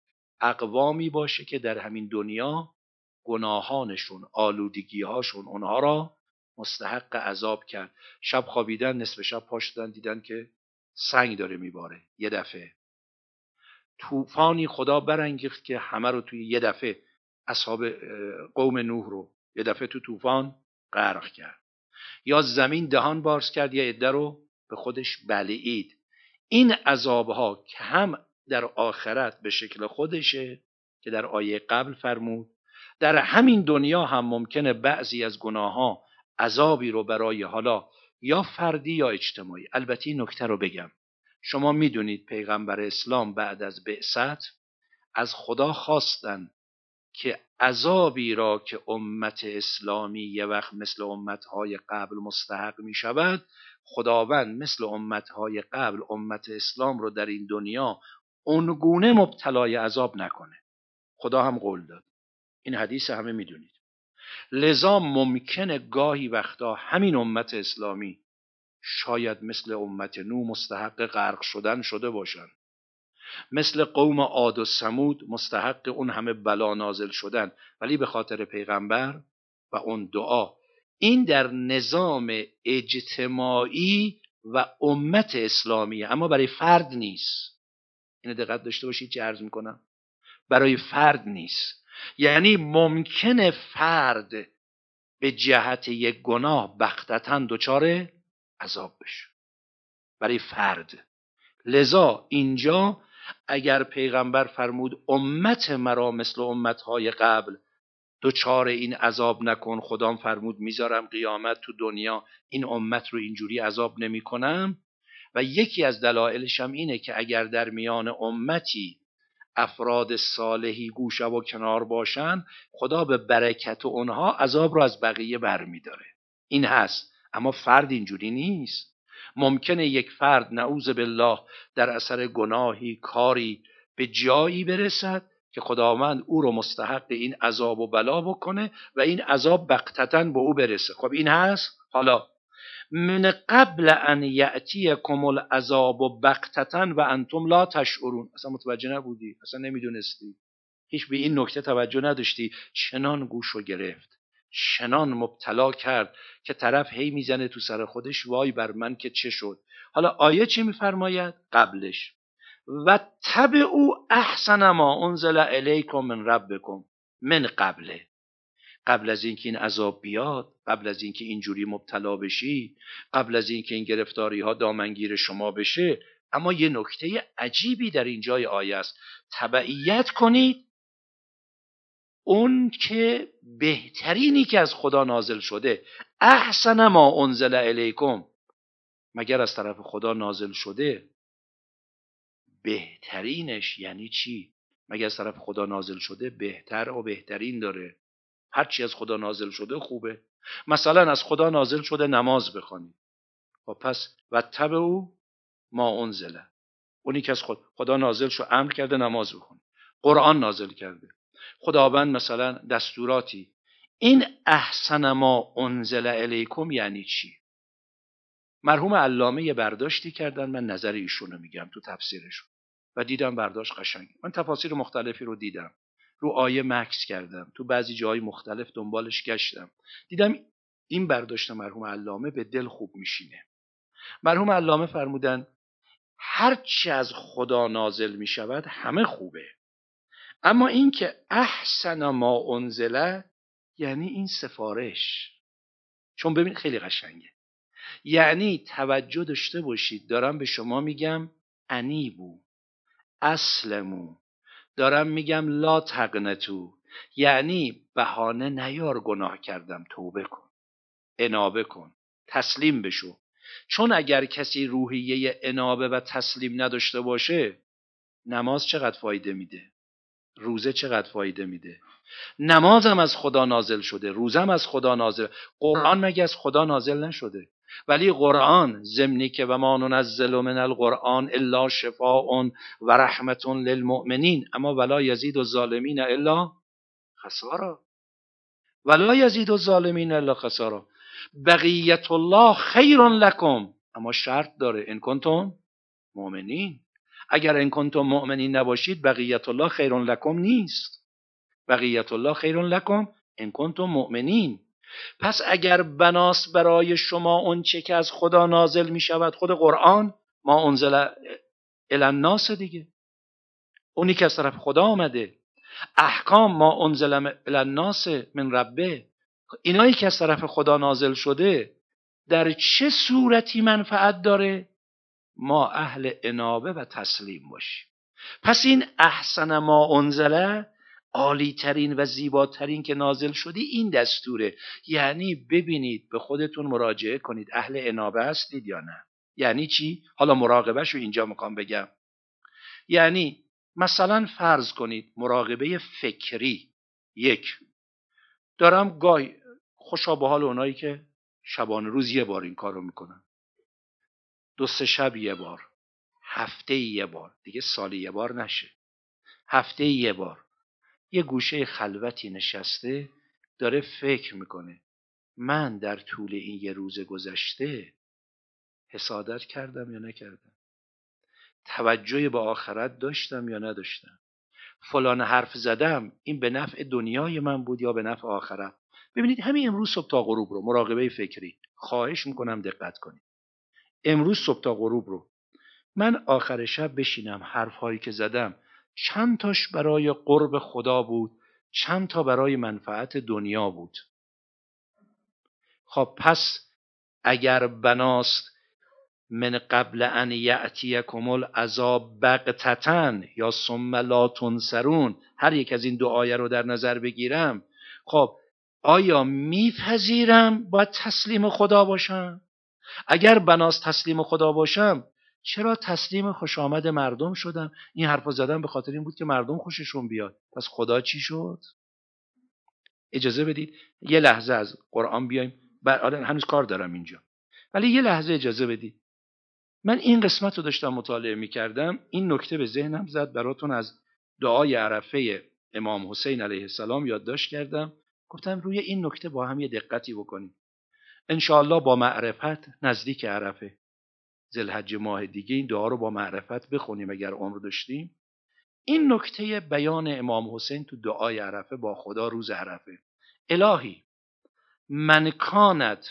اقوامی باشه که در همین دنیا گناهانشون، آلودگیهاشون اونها را مستحق عذاب کرد. شب خوابیدن، نصف شب پا شدن دیدن که سنگ داره میباره، یه دفعه طوفانی خدا برانگیخت که همه رو توی یه دفعه اصحاب قوم نوح رو یه دفعه تو طوفان غرق کرد، یا زمین دهان باز کرد، یه عده رو به خودش بلعید. این عذابها که هم در آخرت به شکل خودشه که در آیه قبل فرمود، در همین دنیا هم ممکنه بعضی از گناهها عذابی رو برای حالا یا فردی یا اجتماعی. البته این نکته رو بگم، شما میدونید پیغمبر اسلام بعد از بعثت از خدا خواستن که عذابی را که امت اسلامی یه وقت مثل امتهای قبل مستحق می شود، خداوند مثل امتهای قبل امت اسلام رو در این دنیا اونگونه مبتلای عذاب نکنه. خدا هم قول داد، این حدیث همه میدونید. لذا ممکنه گاهی وقتا همین امت اسلامی شاید مثل امت نوح مستحق غرق شدن شده باشن، مثل قوم عاد و ثمود مستحق اون همه بلا نازل شدن، ولی به خاطر پیغمبر و اون دعا. این در نظام اجتماعی و امت اسلامی، اما برای فرد نیست. اینو دقت داشته باشید چه عرض میکنم، برای فرد نیست. یعنی ممکنه فرد به جهت یک گناه بغتةً دچار عذاب بشه برای فرد. لذا اینجا اگر پیغمبر فرمود امت مرا مثل امتهای قبل دچار این عذاب نکن، خدام فرمود میذارم قیامت تو دنیا این امت رو اینجوری عذاب نمی کنم. و یکی از دلایلش هم اینه که اگر در میان امتی افراد صالحی گوشه و کنار باشن، خدا به برکت اونها عذاب رو از بقیه برمیداره. این هست، اما فرد اینجوری نیست. ممکنه یک فرد نعوذ بالله در اثر گناهی کاری به جایی برسد که خداوند او رو مستحق این عذاب و بلا بکنه و این عذاب بغتةً به او برسه. خب این هست. حالا من قبل ان یأتیکم العذاب بغتةً و انتم لا تشعرون، اصلا متوجه نبودی، اصلا نمیدونستی، هیچ به این نکته توجه نداشتی، چنان گوشو گرفت، چنان مبتلا کرد که طرف هی میزنه تو سر خودش وای بر من که چه شد. حالا آیه چی میفرماید قبلش؟ و تبعوا احسن ما انزل الیکم من ربکم. من قبل از اینکه این عذاب بیاد، قبل از اینکه اینجوری مبتلا بشی، قبل از اینکه این گرفتاری ها دامنگیر شما بشه. اما یه نکته عجیبی در این جای آیه است، تبعیت کنید اون که بهترینی که از خدا نازل شده. احسن ما انزل الیکم، مگر از طرف خدا نازل شده بهترینش یعنی چی؟ مگر از طرف خدا نازل شده بهتر و بهترین داره؟ هرچی از خدا نازل شده خوبه. مثلا از خدا نازل شده نماز بخوانی، و پس و تبعوا ما انزل، اونی که از خدا نازل شو امر کرده نماز بخونی، قرآن نازل کرده، خداوند مثلا دستوراتی. این احسن ما انزل الیکم یعنی چی؟ مرحوم علامه یه برداشتی کردن، من نظر ایشونو میگم تو تفسیرشون و دیدم برداشت قشنگه. من تفاسیر مختلفی رو دیدم، رو آیه مکث کردم، تو بعضی جای مختلف دنبالش گشتم، دیدم این برداشت مرحوم علامه به دل خوب میشینه. مرحوم علامه فرمودن هرچی از خدا نازل میشود همه خوبه، اما این که احسن ما انزله یعنی این سفارش. چون ببین خیلی قشنگه، یعنی توجه داشته باشید، دارم به شما میگم انیبو اسلمو، دارم میگم لا تقنطوا، یعنی بهانه نیار گناه کردم، توبه کن، انابه کن، تسلیم بشو. چون اگر کسی روحیه انابه و تسلیم نداشته باشه، نماز چقدر فایده میده، روزه چقدر فایده میده. نمازم از خدا نازل شده، روزم از خدا نازل، قرآن مگه از خدا نازل نشده؟ ولی قرآن ضمنی که و ما ننزل من القرآن الا شفاء و رحمت للمؤمنین، اما ولا یزید الظالمین الا خسارا، ولا یزید الظالمین الا خسارا. بقیت الله خیر لکم، اما شرط داره ان کنتم مؤمنین. اگر ان کنتم مؤمنین نباشید بقیت الله خیر لکم نیست، بقیت الله خیر لکم ان کنتم مؤمنین. پس اگر بناست برای شما اون چه که از خدا نازل می شود، خود قرآن ما انزل الی الناس دیگه، اونی که از طرف خدا آمده، احکام ما انزل الی الناس من ربه، اینایی که از طرف خدا نازل شده در چه صورتی منفعت داره؟ ما اهل انابه و تسلیم باشیم. پس این احسن ما انزله، عالی ترین و زیباترین که نازل شدی این دستوره. یعنی ببینید، به خودتون مراجعه کنید، اهل انابه هستید یا نه؟ یعنی چی؟ حالا مراقبهش رو اینجا میخوام بگم. یعنی مثلا فرض کنید مراقبه فکری. دارم گاهی خوشا به حال اونایی که شبانه روز یه بار این کار رو میکنن، 2-3 شب یه بار، هفته یه بار، دیگه سالی یه بار نشه، هفته یه بار یه گوشه خلوتی نشسته داره فکر میکنه من در طول این یه روز گذشته حسادت کردم یا نکردم، توجه به آخرت داشتم یا نداشتم، فلان حرف زدم این به نفع دنیای من بود یا به نفع آخرت. ببینید همین امروز صبح تا غروب رو مراقبه فکری، خواهش میکنم دقت کنید. امروز صبح تا غروب رو من آخر شب بشینم حرفهایی که زدم چند تاش برای قرب خدا بود، چند تا برای منفعت دنیا بود. خب پس اگر بناست من قبل ان یأتیکم العذاب بغتة یا ثم لا تنصرون، هر یک از این دو آیه رو در نظر بگیرم، خب آیا میپذیرم باید تسلیم خدا باشم؟ اگر بناست تسلیم خدا باشم چرا تسلیم خوش آمد مردم شدم؟ این حرفا زدم به خاطر این بود که مردم خوششون بیاد. پس خدا چی شد؟ اجازه بدید یه لحظه از قرآن بیایم. هنوز کار دارم اینجا، ولی یه لحظه اجازه بدید. من این قسمت رو داشتم مطالعه میکردم، این نکته به ذهنم زد، براتون از دعای عرفه امام حسین علیه السلام یادداشت کردم. گفتم روی این نکته با هم یه دقتی بکنیم. انشاءالله با معرفت نزدیک عرفه ذوالحجه ماه دیگه این دعا رو با معرفت بخونیم اگر عمر داشتیم. این نکته بیان امام حسین تو دعای عرفه با خدا روز عرفه: الهی من کانت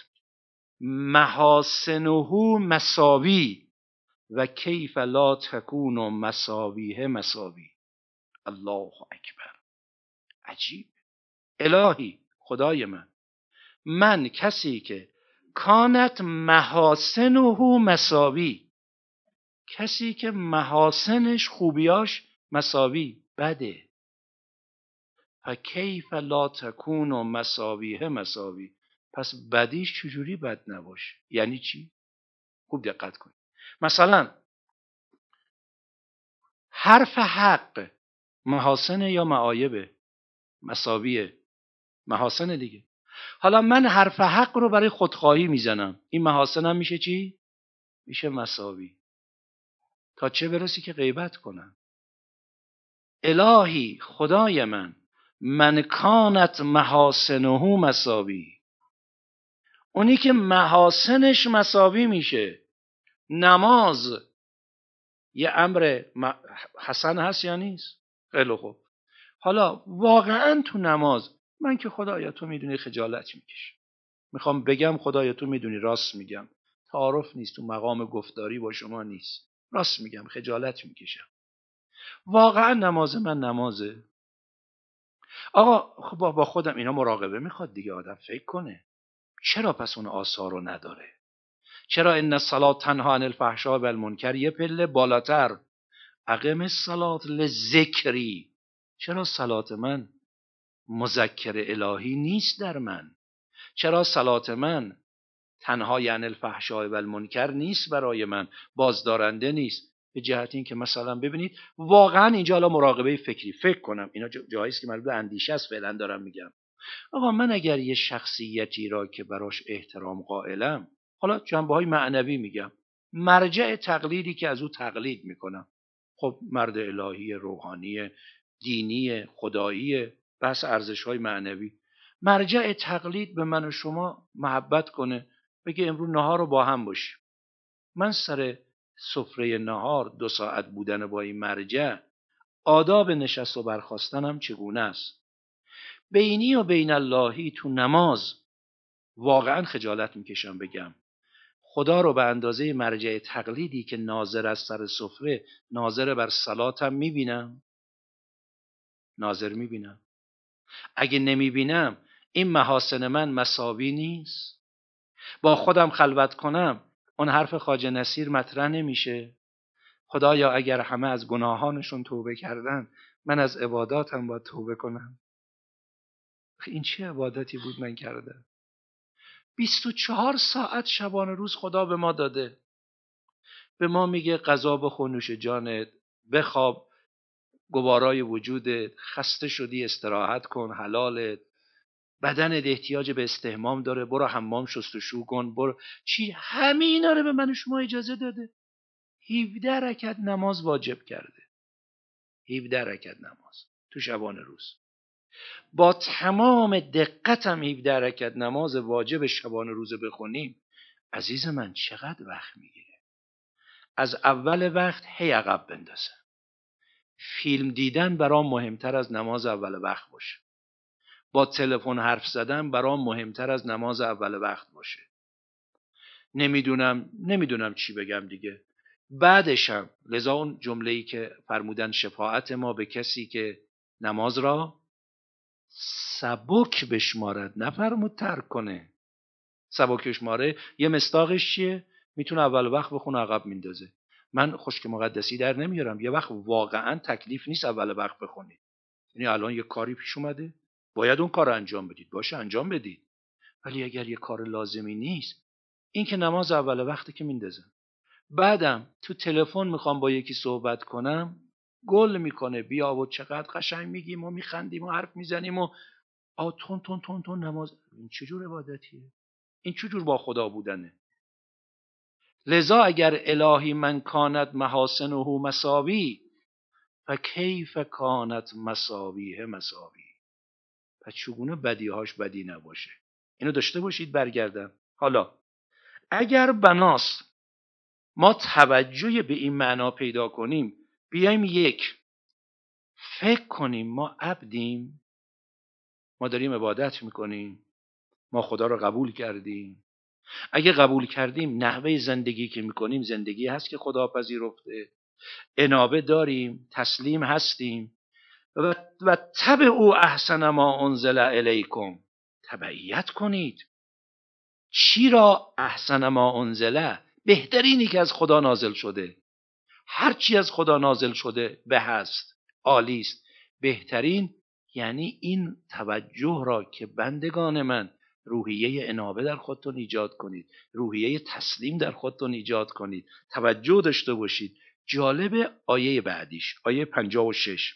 محاسنه مساوی و کیف لا تکون مساویه مساوی. الله اکبر. عجیب. الهی خدای من کسی که کانت محاسنه مساوی، کسی که محاسنش خوبیاش مساوی بده، فکیف لا تکون مساویه مساوی، پس بدیش چجوری بد نباشه؟ یعنی چی؟ خوب دقت کن. مثلا حرف حق محاسنه یا معایبه؟ مساویه، محاسنه دیگه. حالا من حرف حق رو برای خودخواهی میزنم، این محاسنم میشه چی؟ میشه مساوی. تا چه برسی که غیبت کنم. الهی خدای من کانت محاسنه مساوی، اونی که محاسنش مساوی میشه. نماز یه امر حسن هست یا نیست؟ خیلی خوب. حالا واقعا تو نماز من که خدایا تو میدونی خجالت میکشم، میخوام بگم خدایا تو میدونی راست میگم، تعارف نیست، تو مقام گفتاری با شما نیست، راست میگم خجالت میکشم. واقعا نماز من نمازه؟ آقا خب با خودم اینا مراقبه میخواد دیگه، آدم فکر کنه. چرا پس اون آثار رو نداره؟ چرا ان الصلاة تنها عن الفحشاء و المنکر یه پله بالاتر، اقم الصلاة لذکری، چرا صلات من مذکر الهی نیست در من؟ چرا صلات من تنها عن الفحشاء و المنکر نیست برای من، بازدارنده نیست؟ به جهت این که مثلا ببینید واقعا اینجا حالا مراقبه فکری، فکر کنم اینا جایی است که مربوط به اندیشه است فعلا دارم میگم. آقا من اگر یه شخصیتی را که براش احترام قائلم، حالا جنبه‌های معنوی میگم، مرجع تقلیدی که از او تقلید میکنم، خب مرد الهی، روحانی، دینی، خدایی، بحث ارزش‌های معنوی، مرجع تقلید به من و شما محبت کنه، بگه امروز نهار رو با هم باشیم. من سر سفره نهار 2 ساعت بودن با این مرجع، آداب نشست و برخاستنم چگونه است؟ بینی و بین اللهی تو نماز واقعا خجالت میکشم بگم خدا رو به اندازه مرجع تقلیدی که ناظر از سر سفره ناظر بر صلاتم میبینم؟ ناظر میبینم. اگه نمیبینم این محاسن من مساوی نیست؟ با خودم خلوت کنم اون حرف خواجه نصیر مطرح نمیشه؟ خدایا اگر همه از گناهانشون توبه کردن، من از عباداتم باید توبه کنم. این چه عبادتی بود من کردم؟ 24 ساعت شبانه روز خدا به ما داده. به ما میگه غذا بخور، نوش جانت، بخواب، گوارای وجودت، خسته شدی استراحت کن، حلالت، بدنت احتیاج به استحمام داره، برو حمام شستشو کن، برو چی، همه اینا رو به من و شما اجازه داده. 17 رکعت نماز واجب کرده. 17 رکعت نماز تو شبانه روز. با تمام دقتم 17 رکعت نماز واجب شبانه روز بخونیم، عزیز من چقدر وقت میگیره؟ از اول وقت هی عقب بندازه. فیلم دیدن برام مهمتر از نماز اول وقت باشه. با تلفن حرف زدن برام مهمتر از نماز اول وقت باشه. نمیدونم چی بگم دیگه. بعدشم لذا اون جمله‌ای که فرمودن شفاعت ما به کسی که نماز را سبک بشمارد، نفرمود ترک کنه. سبک بشماره یه مصداقش چیه؟ میتونه اول وقت بخونه عقب میندازه. من خشک مقدسی در نمیارم، یه وقت واقعا تکلیف نیست اول وقت بخونید. یعنی الان یه کاری پیش اومده باید اون کار انجام بدید، باشه انجام بدید. ولی اگر یه کار لازمی نیست، این که نماز اول وقته که میندازم. بعدم تو تلفن میخوام با یکی صحبت کنم، گل میکنه بیا و چقدر قشنگ میگیم و میخندیم و حرف میزنیم و تون تون تون تون نماز. این چجور عبادتیه؟ این چجور با خدا بودنه؟ لذا اگر الهی من کانت محاسنه مساوی فکیف کانت مساویه مساوی، پس چگونه بدیهاش بدی نباشه؟ اینو داشته باشید. برگردم حالا، اگر بناس ما توجه به این معنا پیدا کنیم، بیایم یک فکر کنیم ما عبدیم، ما داریم عبادت میکنیم، ما خدا رو قبول کردیم. اگه قبول کردیم، نحوه زندگی که میکنیم زندگی هست که خدا پذیرفته، انابه داریم، تسلیم هستیم. و تبعوا احسن ما انزل الیکم، تبعیت کنید. چی را؟ احسن ما انزل، بهترینی که از خدا نازل شده. هر چی از خدا نازل شده به هست، عالی است، بهترین. یعنی این توجه را که بندگان من روحیه انابه در خودتون ایجاد کنید، روحیه تسلیم در خودتون ایجاد کنید، توجه داشته باشید. جالب آیه بعدیش، آیه 56،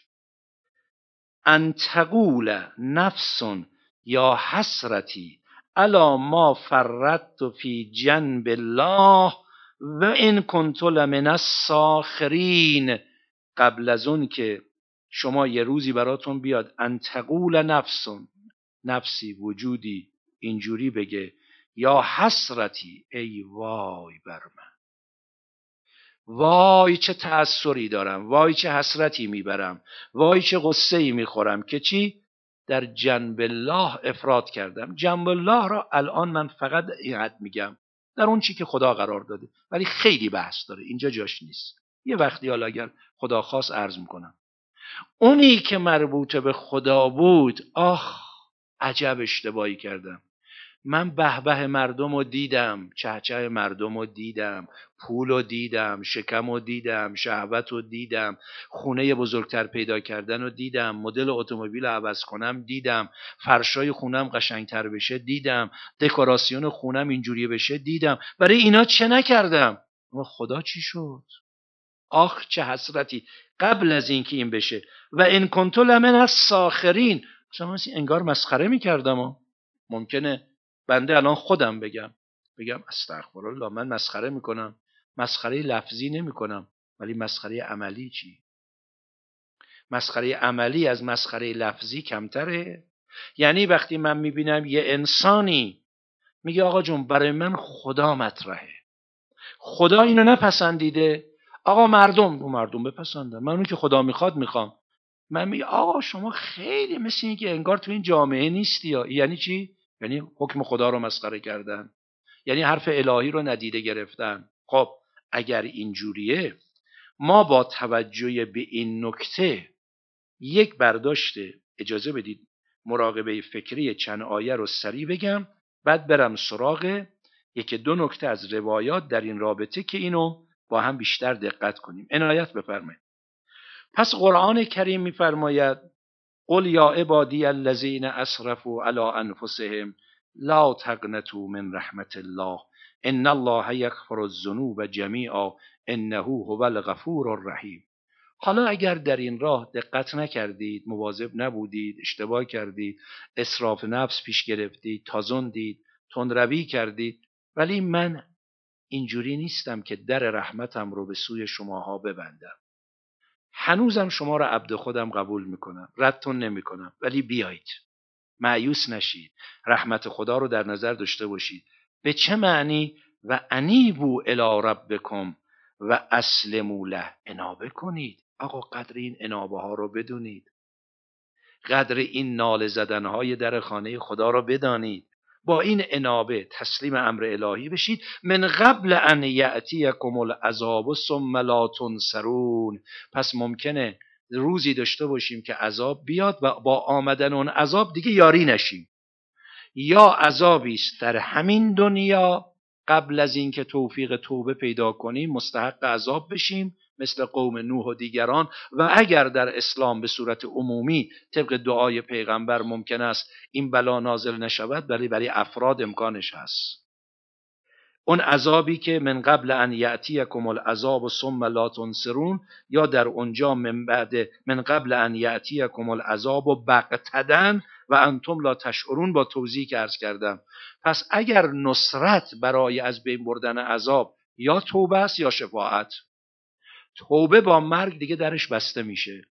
ان تقول نفس یا حسرتی الا ما فرطت فی جنب الله و این کنت لمن الساخرین. قبل از اون که شما یه روزی براتون بیاد ان تقول نفس، نفسی، وجودی اینجوری بگه یا حسرتی، ای وای بر من، وای چه تأثری دارم، وای چه حسرتی میبرم، وای چه غصه‌ای میخورم که چی؟ در جنب الله افراد کردم. جنب الله را الان من فقط اینقدر میگم، در اون چی که خدا قرار داده، ولی خیلی بحث داره، اینجا جاش نیست. یه وقتی حالا اگر خدا خواست عرض میکنم. اونی که مربوط به خدا بود، عجب اشتباهی کردم. من به مردم رو دیدم، چهچه مردم رو دیدم، پول رو دیدم، شکم رو دیدم، شهوت رو دیدم، خونه بزرگتر پیدا کردن رو دیدم، مدل اتومبیل عوض کنم دیدم، فرشای خونم قشنگتر بشه دیدم، دکوراسیون خونم اینجوری بشه دیدم. برای اینا چه نکردم؟ اما خدا چی شد؟ چه حسرتی قبل از اینکه این بشه. و ان کنت لمن الساخرین، مثلا انگار مسخره میکردم. ممکنه بنده الان خودم بگم استغفرالله، من مسخره میکنم. مسخره لفظی نمیکنم، ولی مسخره عملی چی؟ مسخره عملی از مسخره لفظی کمتره. یعنی وقتی من میبینم یه انسانی میگه آقا جون برای من خدا مطرحه، خدا اینو نپسندیده، آقا مردم بپسندن، من اون که خدا میخوام. من میگه آقا شما خیلی مثل این که انگار تو این جامعه نیستی. یعنی چی؟ یعنی حکم خدا رو مسخره کردن، یعنی حرف الهی رو ندیده گرفتن. خب اگر اینجوریه، ما با توجه به این نکته یک برداشت، اجازه بدید مراقبه فکری چند آیه رو سریع بگم، بعد برم سراغ یکی دو نکته از روایات در این رابطه که اینو با هم بیشتر دقت کنیم. عنایت بفرمایید. پس قرآن کریم میفرماید قل یا عبادی الذین اسرفوا علی انفسهم لا تقنطوا من رحمت الله ان الله یغفر الذنوب جمیعا انه هو الغفور الرحیم. حالا اگر در این راه دقت نکردید، مواظب نبودید، اشتباه کردید، اسراف نفس پیش گرفتید، تازندید، تندروی کردید، ولی من اینجوری نیستم که در رحمتم رو به سوی شماها ببندم. هنوزم شما را عبد خودم قبول میکنم، ردتون نمیکنم، ولی بیایید، مایوس نشید، رحمت خدا رو در نظر داشته باشید. به چه معنی؟ و انیبوا الی ربکم و اسلموا له، انابه کنید. آقا قدر این انابه ها رو بدونید، قدر این ناله زدن های در خانه خدا رو بدانید، با این انابه تسلیم امر الهی بشید. من قبل ان یأتیکم العذاب ثم لا تنصرون. پس ممکنه روزی داشته باشیم که عذاب بیاد و با آمدن اون عذاب دیگه یاری نشیم، یا عذابی است در همین دنیا قبل از اینکه توفیق توبه پیدا کنیم مستحق عذاب بشیم مثل قوم نوح و دیگران، و اگر در اسلام به صورت عمومی طبق دعای پیغمبر ممکن است این بلا نازل نشود، ولی برای افراد امکانش هست. اون عذابی که من قبل ان یأتیکم العذاب ثم لا تنصرون، یا در اونجا من قبل ان یأتیکم العذاب بغتة و انتم لا تشعرون، با توضیح که عرض کردم. پس اگر نصرت برای از بین بردن عذاب یا توبه است یا شفاعت. توبه با مرگ دیگه درش بسته میشه،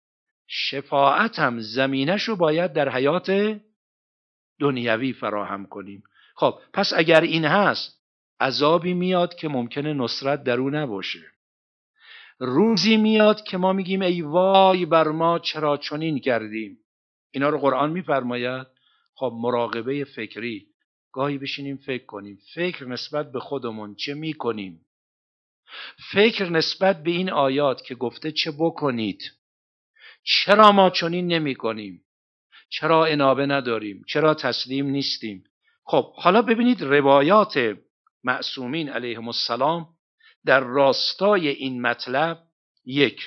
شفاعت هم زمینش رو باید در حیات دنیوی فراهم کنیم. خب پس اگر این هست، عذابی میاد که ممکنه نصرت در او نباشه، روزی میاد که ما میگیم ای وای بر ما چرا چنین کردیم. اینا رو قرآن میفرماید. خب مراقبه فکری، گاهی بشینیم فکر کنیم، فکر نسبت به خودمون چه میکنیم، فکر نسبت به این آیات که گفته چه بکنید، چرا ما چنین نمی کنیم، چرا انابه نداریم، چرا تسلیم نیستیم. خب حالا ببینید روایات معصومین علیهم السلام در راستای این مطلب. یک،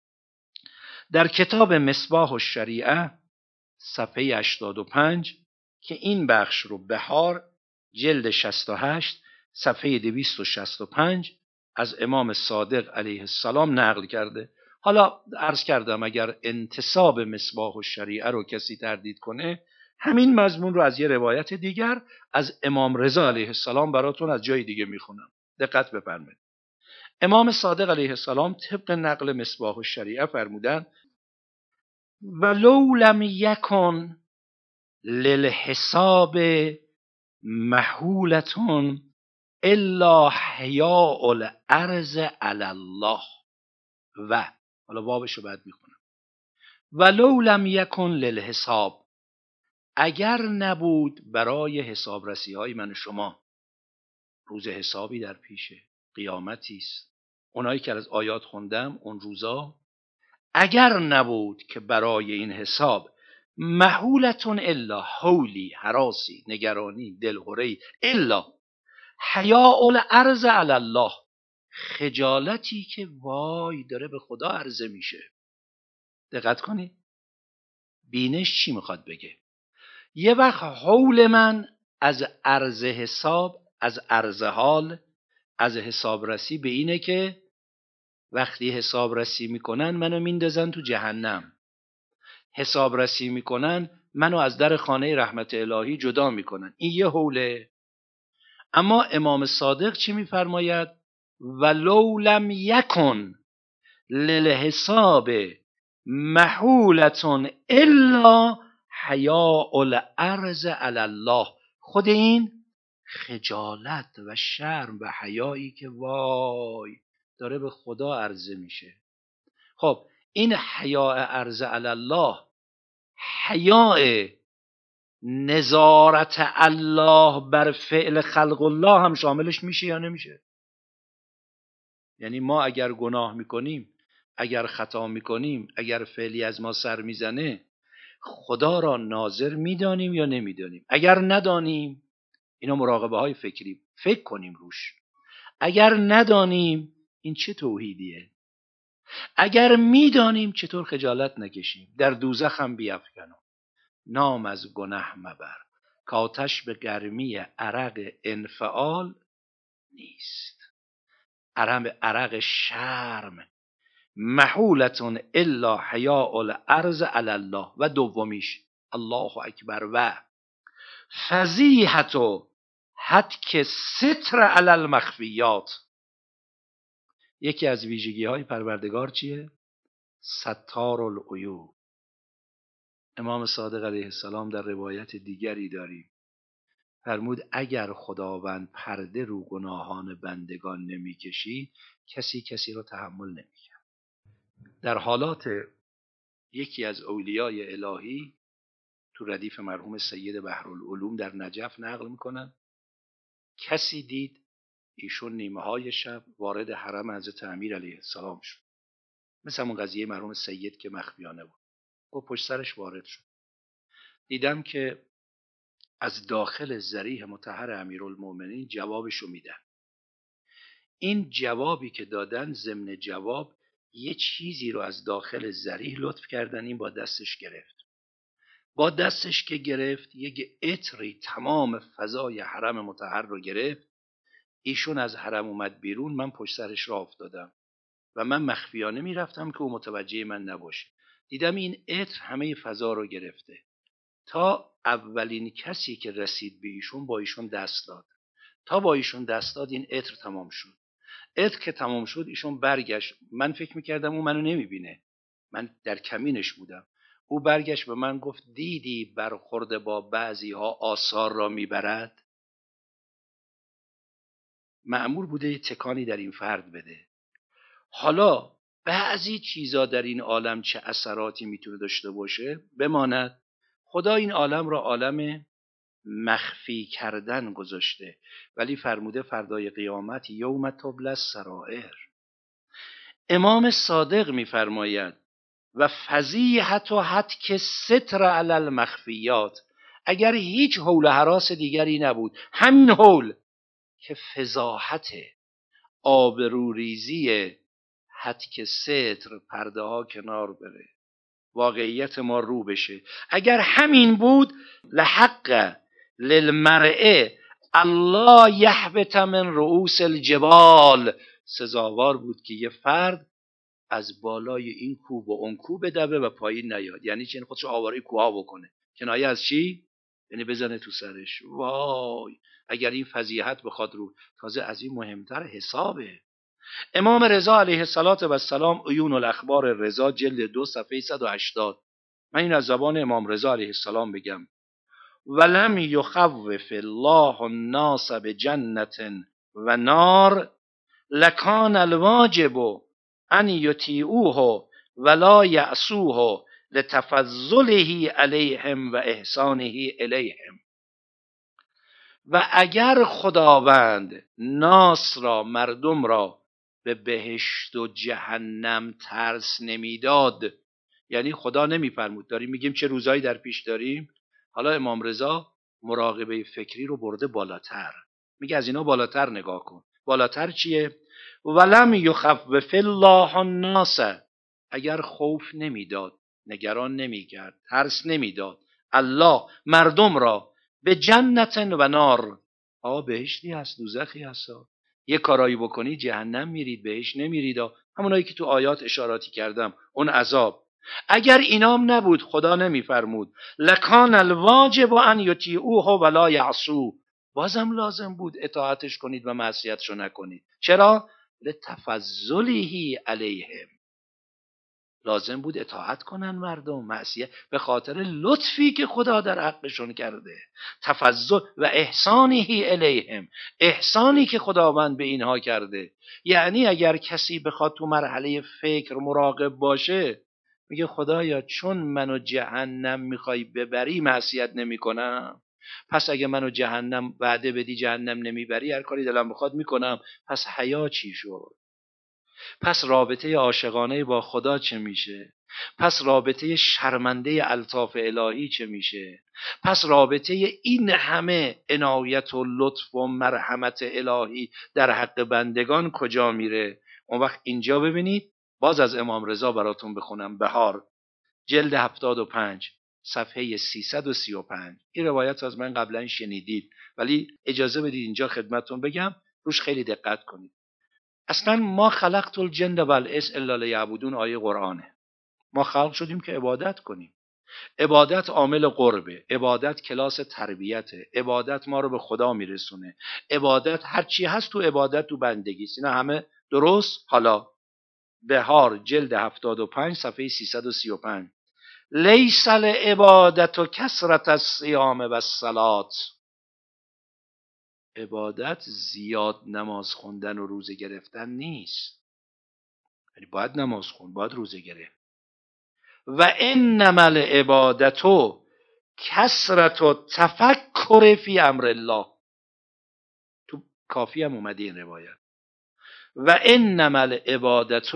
در کتاب مصباح الشریعه صفحه 85 که این بخش رو بهار جلد 68 صفحه 265 از امام صادق علیه السلام نقل کرده. حالا عرض کردم اگر انتساب مصباح الشریعه رو کسی تردید کنه، همین مضمون رو از یه روایت دیگر از امام رضا علیه السلام براتون از جای دیگه میخونم. دقت بفرمایید. امام صادق علیه السلام طبق نقل مصباح الشریعه فرمودن ولو لم یکن للحساب محولتون الا حیاء الارض علی الله. و حالا بابشو بعد میخونم. ولو لم یکن للحساب، اگر نبود برای حسابرسی های من و شما، روز حسابی در پیشه، قیامتی است، اونایی که از آیات خوندم اون روزا، اگر نبود که برای این حساب محولتون الا، حولی، هراسی، نگرانی، دلهوری، الا حیاء الارض علی الله، خجالتی که وای داره به خدا عرضه میشه. دقت کنید بینش چی میخواد بگه. یه وقت حول من از عرض حساب، از عرض حال، از حسابرسی به اینه که وقتی حسابرسی میکنن منو میندازن تو جهنم، حسابرسی میکنن منو از در خانه رحمت الهی جدا میکنن. این یه حوله. اما امام صادق چی میفرماید؟ ولو لم یکن للحساب محولتون الا حیاء الارض علی الله. خود این خجالت و شرم و حیایی که وای داره به خدا عرضه میشه. خب این حیاء ارض علی الله، حیاء نظارت الله بر فعل خلق الله هم شاملش میشه یا نمیشه؟ یعنی ما اگر گناه میکنیم، اگر خطا میکنیم، اگر فعلی از ما سر میزنه، خدا را ناظر میدانیم یا نمیدانیم؟ اگر ندانیم، اینا مراقبه های فکری، فکر کنیم روش. اگر ندانیم این چه توحیدیه؟ اگر میدانیم چطور خجالت نکشیم؟ در دوزخ هم بیفکنم، نام از گناه مبر، کاتش به گرمی عرق انفعال نیست. عرق شرم محولتون الا حیاء الارض علی الله. و دومیش الله اکبر و فضیحتو حتک ستر علی المخفیات. یکی از ویژگی های پروردگار چیه؟ ستار العیوب. امام صادق علیه السلام در روایت دیگری داریم فرمود اگر خداوند پرده رو گناهان بندگان نمیکشید کسی رو تحمل نمیکرد. در حالات یکی از اولیای الهی تو ردیف مرحوم سید بحرالعلوم در نجف نقل میکنن، کسی دید ایشون نیمه های شب وارد حرم حضرت امیر علیه السلام شد، مثل همون قضیه مرحوم سید که مخفیانه بود، و پشت سرش وارد شد. دیدم که از داخل ضریح مطهر امیرالمومنین جوابشو میدن. این جوابی که دادن ضمن جواب یه چیزی رو از داخل ضریح لطف کردن، این با دستش گرفت. با دستش که گرفت یک عطری تمام فضای حرم مطهر رو گرفت. ایشون از حرم اومد بیرون، من پشت سرش را افتادم و من مخفیانه میرفتم که او متوجه من نباشه. دیدم این عطر همه فضا رو گرفته. تا اولین کسی که رسید به ایشون با ایشون دست داد. تا با ایشون دست داد این عطر تمام شد. عطر که تمام شد ایشون برگشت. من فکر میکردم او منو نمیبینه، من در کمینش بودم. او برگشت به من گفت دیدی برخورد با بعضی ها آثار را میبرد؟ مأمور بوده یه تکانی در این فرد بده. حالا بعضی چیزا در این عالم چه اثراتی میتونه داشته باشه بماند. خدا این عالم را عالم مخفی کردن گذاشته، ولی فرموده فردای قیامت یوم تبلی السرائر. امام صادق میفرماید و فضیحت و حتک ستر علی المخفیات. اگر هیچ حول و هراس دیگری نبود، همین حول که فضاحت آبروریزی حتک ستر، پرده ها کنار بره، واقعیت ما رو بشه، اگر همین بود لحق للمرء الله یحبط من رؤوس الجبال. سزاوار بود که یه فرد از بالای این کوه و اون کوه بدوه و پایین نیاد. یعنی چی؟ خودش آواره کوها بکنه. کنایه از چی؟ یعنی بزنه تو سرش. وای اگر این فضیحت بخواد رو. تازه از این مهمتر حسابه. امام رضا علیه السلام عیون الاخبار رضا جلد 2 صفحه 180. من این از زبان امام رضا علیه السلام بگم. ولم یخوف الله الناس بجنت و نار لکان الواجب ان یطیعوه ولا یعصوه لتفضله علیهم و احسانه الیهم. و اگر خداوند ناس را، مردم را به بهشت و جهنم ترس نمیداد، یعنی خدا نمیفرمود، داریم میگیم چه روزایی در پیش داریم. حالا امام رضا مراقبه فکری رو برده بالاتر، میگه از اینا بالاتر نگاه کن. بالاتر چیه؟ ولم یخوف الله الناس. اگر خوف نمیداد، نگران نمیکرد، ترس نمیداد الله مردم را به جنت و نار. بهشتی هست، دوزخی هست، یه کارایی بکنی جهنم میرید، بهشت نمیرید. همونایی که تو آیات اشاراتی کردم، اون عذاب. اگر اینام نبود خدا نمیفرمود لکان الواجب ان یطیعوه ولا یعصوه. بازم لازم بود اطاعتش کنید و معصیتشو نکنید. چرا؟ لتفضله علیهم. لازم بود اطاعت کنن مردم، معصیت به خاطر لطفی که خدا در حقشون کرده. تفضل و احسانه الیهم، احسانی که خداوند به اینها کرده. یعنی اگر کسی بخواد تو مرحله فکر مراقب باشه، میگه خدایا چون منو جهنم میخوای ببری معصیت نمیکنم، پس اگه منو جهنم وعده بدی جهنم نمیبری، هر کاری دلم بخواد میکنم، پس حیا چی شد؟ پس رابطه عاشقانه با خدا چه میشه؟ پس رابطه شرمنده الطاف الهی چه میشه؟ پس رابطه این همه عنایت و لطف و مرحمت الهی در حق بندگان کجا میره؟ اون وقت اینجا ببینید، باز از امام رضا براتون بخونم، بهار، جلد 75 صفحه 335. این روایت از من قبلا شنیدید، ولی اجازه بدید اینجا خدمتون بگم، روش خیلی دقت کنید. اصلا ما خلقت الجن و الانس الا لیعبدون آیه قرآنه. ما خلق شدیم که عبادت کنیم. عبادت عامل قربه، عبادت کلاس تربیته، عبادت ما رو به خدا میرسونه، عبادت هر چی هست تو عبادت تو بندگی است. اینا همه درست. حالا بهار جلد 75 صفحه 335 لیس العبادت و کثرت الصیام و الصلات. عبادت زیاد نماز خوندن و روزه گرفتن نیست. یعنی باید نماز خون، باید روزه گرفت. و انما العبادت کثرت و تفکر فی امر الله. تو کافی هم اومده این روایت. و انما العبادت،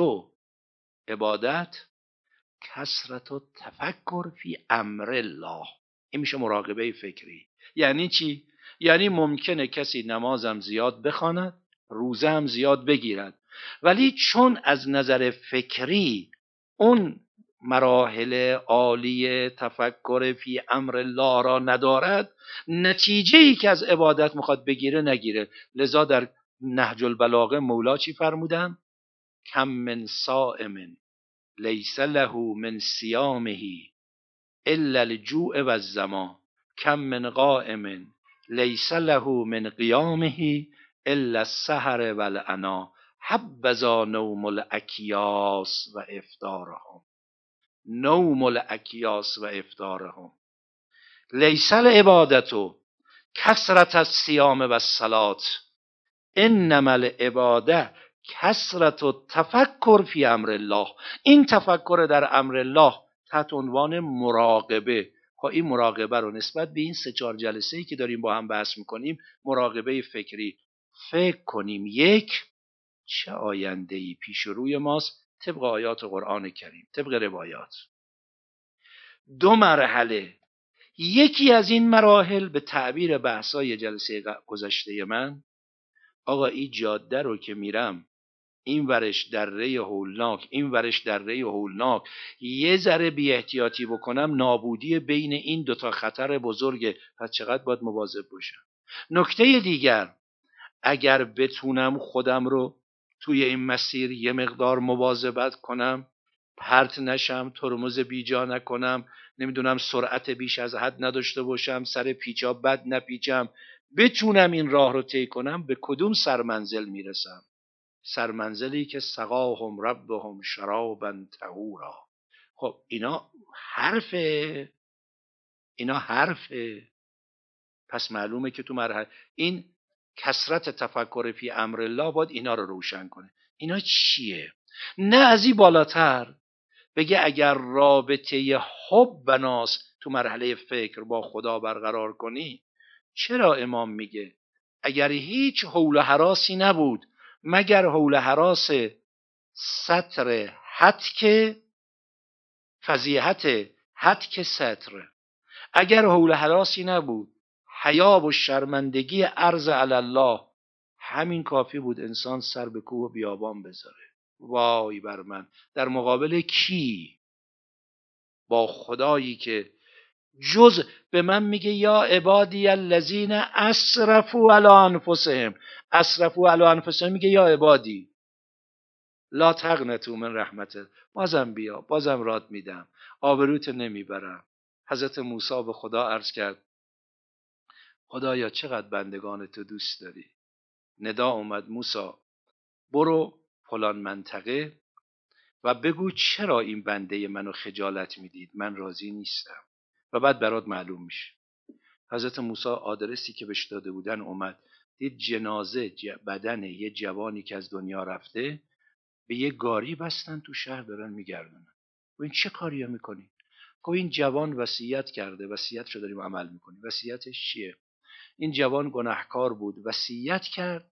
عبادت کثرت و تفکر فی امر الله. این میشه مراقبه فکری. یعنی چی؟ یعنی ممکنه کسی نمازم زیاد بخواند، روزه هم زیاد بگیرد، ولی چون از نظر فکری اون مراحل عالی تفکر فی امر الله را ندارد، نتیجه ای که از عبادت میخواد بگیره نگیره. لذا در نهج البلاغه مولا چی فرمودن؟ کم من صائم لیس له من صیامه الا الجوع و الظما، کم من قائم لیس له من قیامه الا السهر و العنا، حبذا نوم الاکیاس و افطارهم. نوم الاکیاس و افطارهم. لیس العبادت کثرت الصیام و الصلات، انما العباده کثرت و تفکر فی امر الله. این تفکر در امر الله تحت عنوان مراقبه. این مراقبه رو نسبت به این 3-4 جلسه‌ای که داریم با هم بحث میکنیم، مراقبه فکری، فکر کنیم یک، چه آینده‌ای پیش روی ماست طبق آیات قرآن کریم، طبق روایات. 2 مرحله. یکی از این مراحل به تعبیر بحثای جلسه گذشته من، آقا این جاده رو که میرم، این ورش دره هولناک، این ورش دره هولناک، یه ذره بی احتیاطی بکنم نابودی بین این 2 خطر بزرگه. پس چقدر باید مواظب باشم. نکته دیگر، اگر بتونم خودم رو توی این مسیر یه مقدار مواظبت کنم، پرت نشم، ترمز بیجا نکنم، نمیدونم سرعت بیش از حد نداشته باشم، سر پیچا بد نپیچم، بتونم این راه رو طی کنم، به کدوم سرمنزل میرسم؟ سرمنزلی که سقاهم ربهم شرابا طهورا. خب اینا حرفه. پس معلومه که تو مرحله این کثرت تفکر فی امر الله باید اینا رو روشن کنه. اینا چیه؟ نه از این بالاتر بگه اگر رابطه حب و ناس تو مرحله فکر با خدا برقرار کنی، چرا امام میگه اگر هیچ حول و هراسی نبود مگر حول و هراس ستر حتک فضیحت حتک ستر، اگر حول و هراسی نبود حیا و شرمندگی عرض علی الله، همین کافی بود انسان سر به کوه و بیابان بذاره. وای بر من، در مقابل کی؟ با خدایی که جز به من میگه یا عبادی الذین اسرفوا علی انفسهم. اسرفوا علی انفسهم میگه یا عبادی لا تقنطوا من رحمت. بازم بیا، بازم راد میدم، آبروت نمیبرم. حضرت موسی به خدا عرض کرد خدایا چقدر بندگان تو دوست داری. ندا اومد موسی برو فلان منطقه و بگو چرا این بنده منو خجالت میدید، من راضی نیستم و بعد برات معلوم میشه. حضرت موسی آدرسی که بهش داده بودن اومد، دید جنازه بدن یه جوانی که از دنیا رفته به یه گاری بستن تو شهر دارن میگردن. و این چه کاریا میکنی؟ خب این جوان وصیت کرده، وصیتشو داریم عمل میکنیم. وصیتش چیه؟ این جوان گناهکار بود، وصیت کرد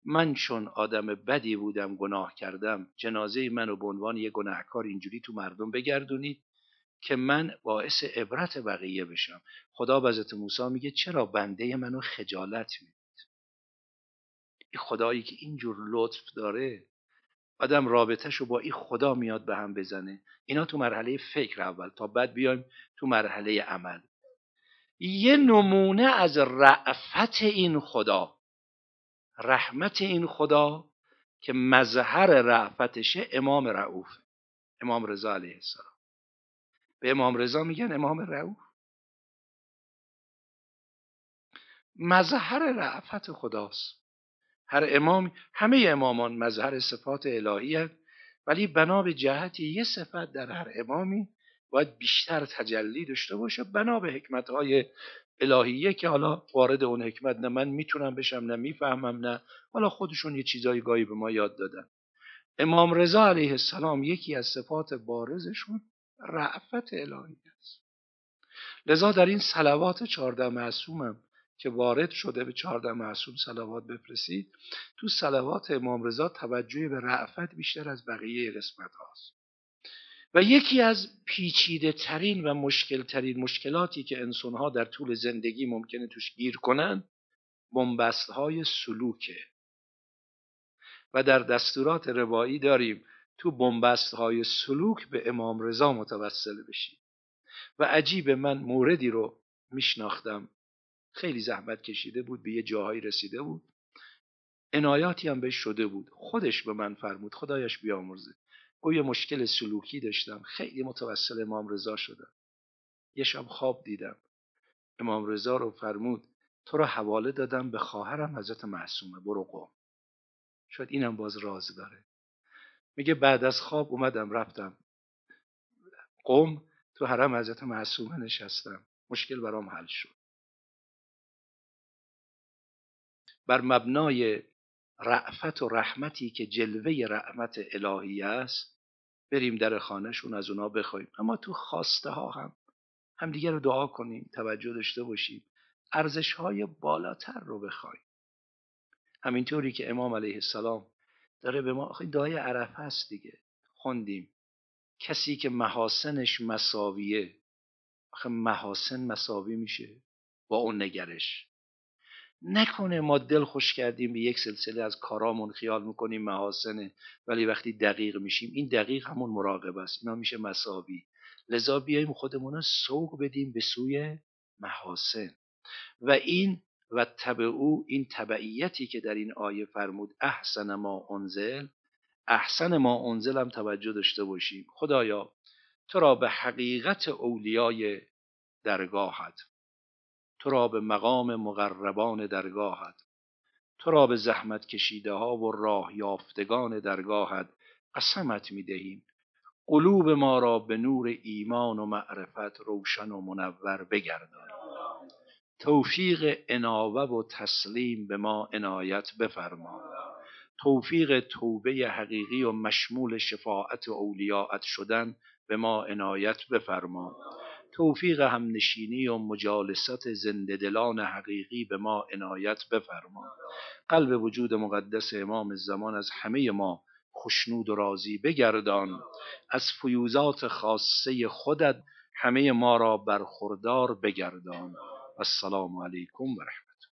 من چون آدم بدی بودم، گناه کردم، جنازه منو به عنوان یه گناهکار اینجوری تو مردم بگردونید که من باعث عبرت بقیه بشم. خدا به حضرت موسی میگه چرا بنده منو خجالت میدید؟ این خدایی که اینجور لطف داره، آدم رابطهشو با این خدا میاد به هم بزنه. اینا تو مرحله فکر اول، تا بعد بیایم تو مرحله عمل. یه نمونه از رأفت این خدا، رحمت این خدا که مظهر رأفتشه، امام رؤوف، امام رضا علیه السلام. به امام رضا میگن امام رؤوف. مظهر رأفت خداست. هر امام، همه امامان مظهر صفات الهی هست، ولی بنا به جهتی یه صفت در هر امامی باید بیشتر تجلی داشته باشه، بنا به حکمت‌های الهیه که حالا وارد اون حکمت نه من میتونم بشم نه میفهمم، نه حالا خودشون یه چیزای گاهی به ما یاد دادن. امام رضا علیه السلام یکی از صفات بارزشون رأفت الهی است. لذا در این صلوات 14 معصومم که وارد شده، به 14 معصوم صلوات بفرستید، تو صلوات امام رضا توجه به رأفت بیشتر از بقیه قسمت هاست. و یکی از پیچیده ترین و مشکل ترین مشکلاتی که انسان ها در طول زندگی ممکنه توش گیر کنن، بنبست های سلوکه. و در دستورات روایی داریم تو بنبست های سلوک به امام رضا متوسل بشید. و عجیب، من موردی رو میشناختم، خیلی زحمت کشیده بود، به یه جاهایی رسیده بود، عنایاتی هم بهش شده بود، خودش به من فرمود، خدایش بیامرزه، گویا مشکل سلوکی داشتم، خیلی متوسل امام رضا شدم. یه شب خواب دیدم امام رضا رو فرمود تو رو حواله دادم به خواهرم حضرت معصومه، برو قم. شاید اینم باز راز داره. میگه بعد از خواب اومدم رفتم قم، تو حرم حضرت معصومه نشستم، مشکل برام حل شد. بر مبنای رأفت و رحمتی که جلوه رحمت الهی است، بریم در خانهشون از اونا بخوایم. اما تو خواسته ها هم دیگه رو دعا کنیم، توجه داشته باشیم، ارزش های بالاتر رو بخوایم. همینطوری که امام علیه السلام داره به ما، آخه دعای عرفه هست دیگه، خوندیم کسی که محاسنش مساویه، آخه محاسن مساوی میشه با اون نگرش. نکنه ما دل خوش کردیم به یک سلسله از کارامون، خیال میکنیم محاسنه، ولی وقتی دقیق میشیم این دقیق همون مراقبه است، اینا میشه مساوی. لذا بیاییم خودمون رو سوق بدیم به سوی محاسن. و این و تبعو، این تبعیتی که در این آیه فرمود احسن ما انزل، احسن ما انزل هم توجه داشته باشیم. خدایا تو را به حقیقت اولیای درگاهت، تو را به مقام مقربان درگاهت، تو را به زحمت کشیده ها و راه یافتگان درگاهت قسمت می دهیم قلوب ما را به نور ایمان و معرفت روشن و منور بگردان. توفیق انابه و تسلیم به ما عنایت بفرما. توفیق توبه حقیقی و مشمول شفاعت اولیاءت شدن به ما عنایت بفرما. توفیق همنشینی و مجالست زنده دلان حقیقی به ما عنایت بفرما. قلب وجود مقدس امام زمان از همه ما خشنود و راضی بگردان. از فیوزات خاصه خودت همه ما را برخوردار بگردان. السلام علیکم و رحمت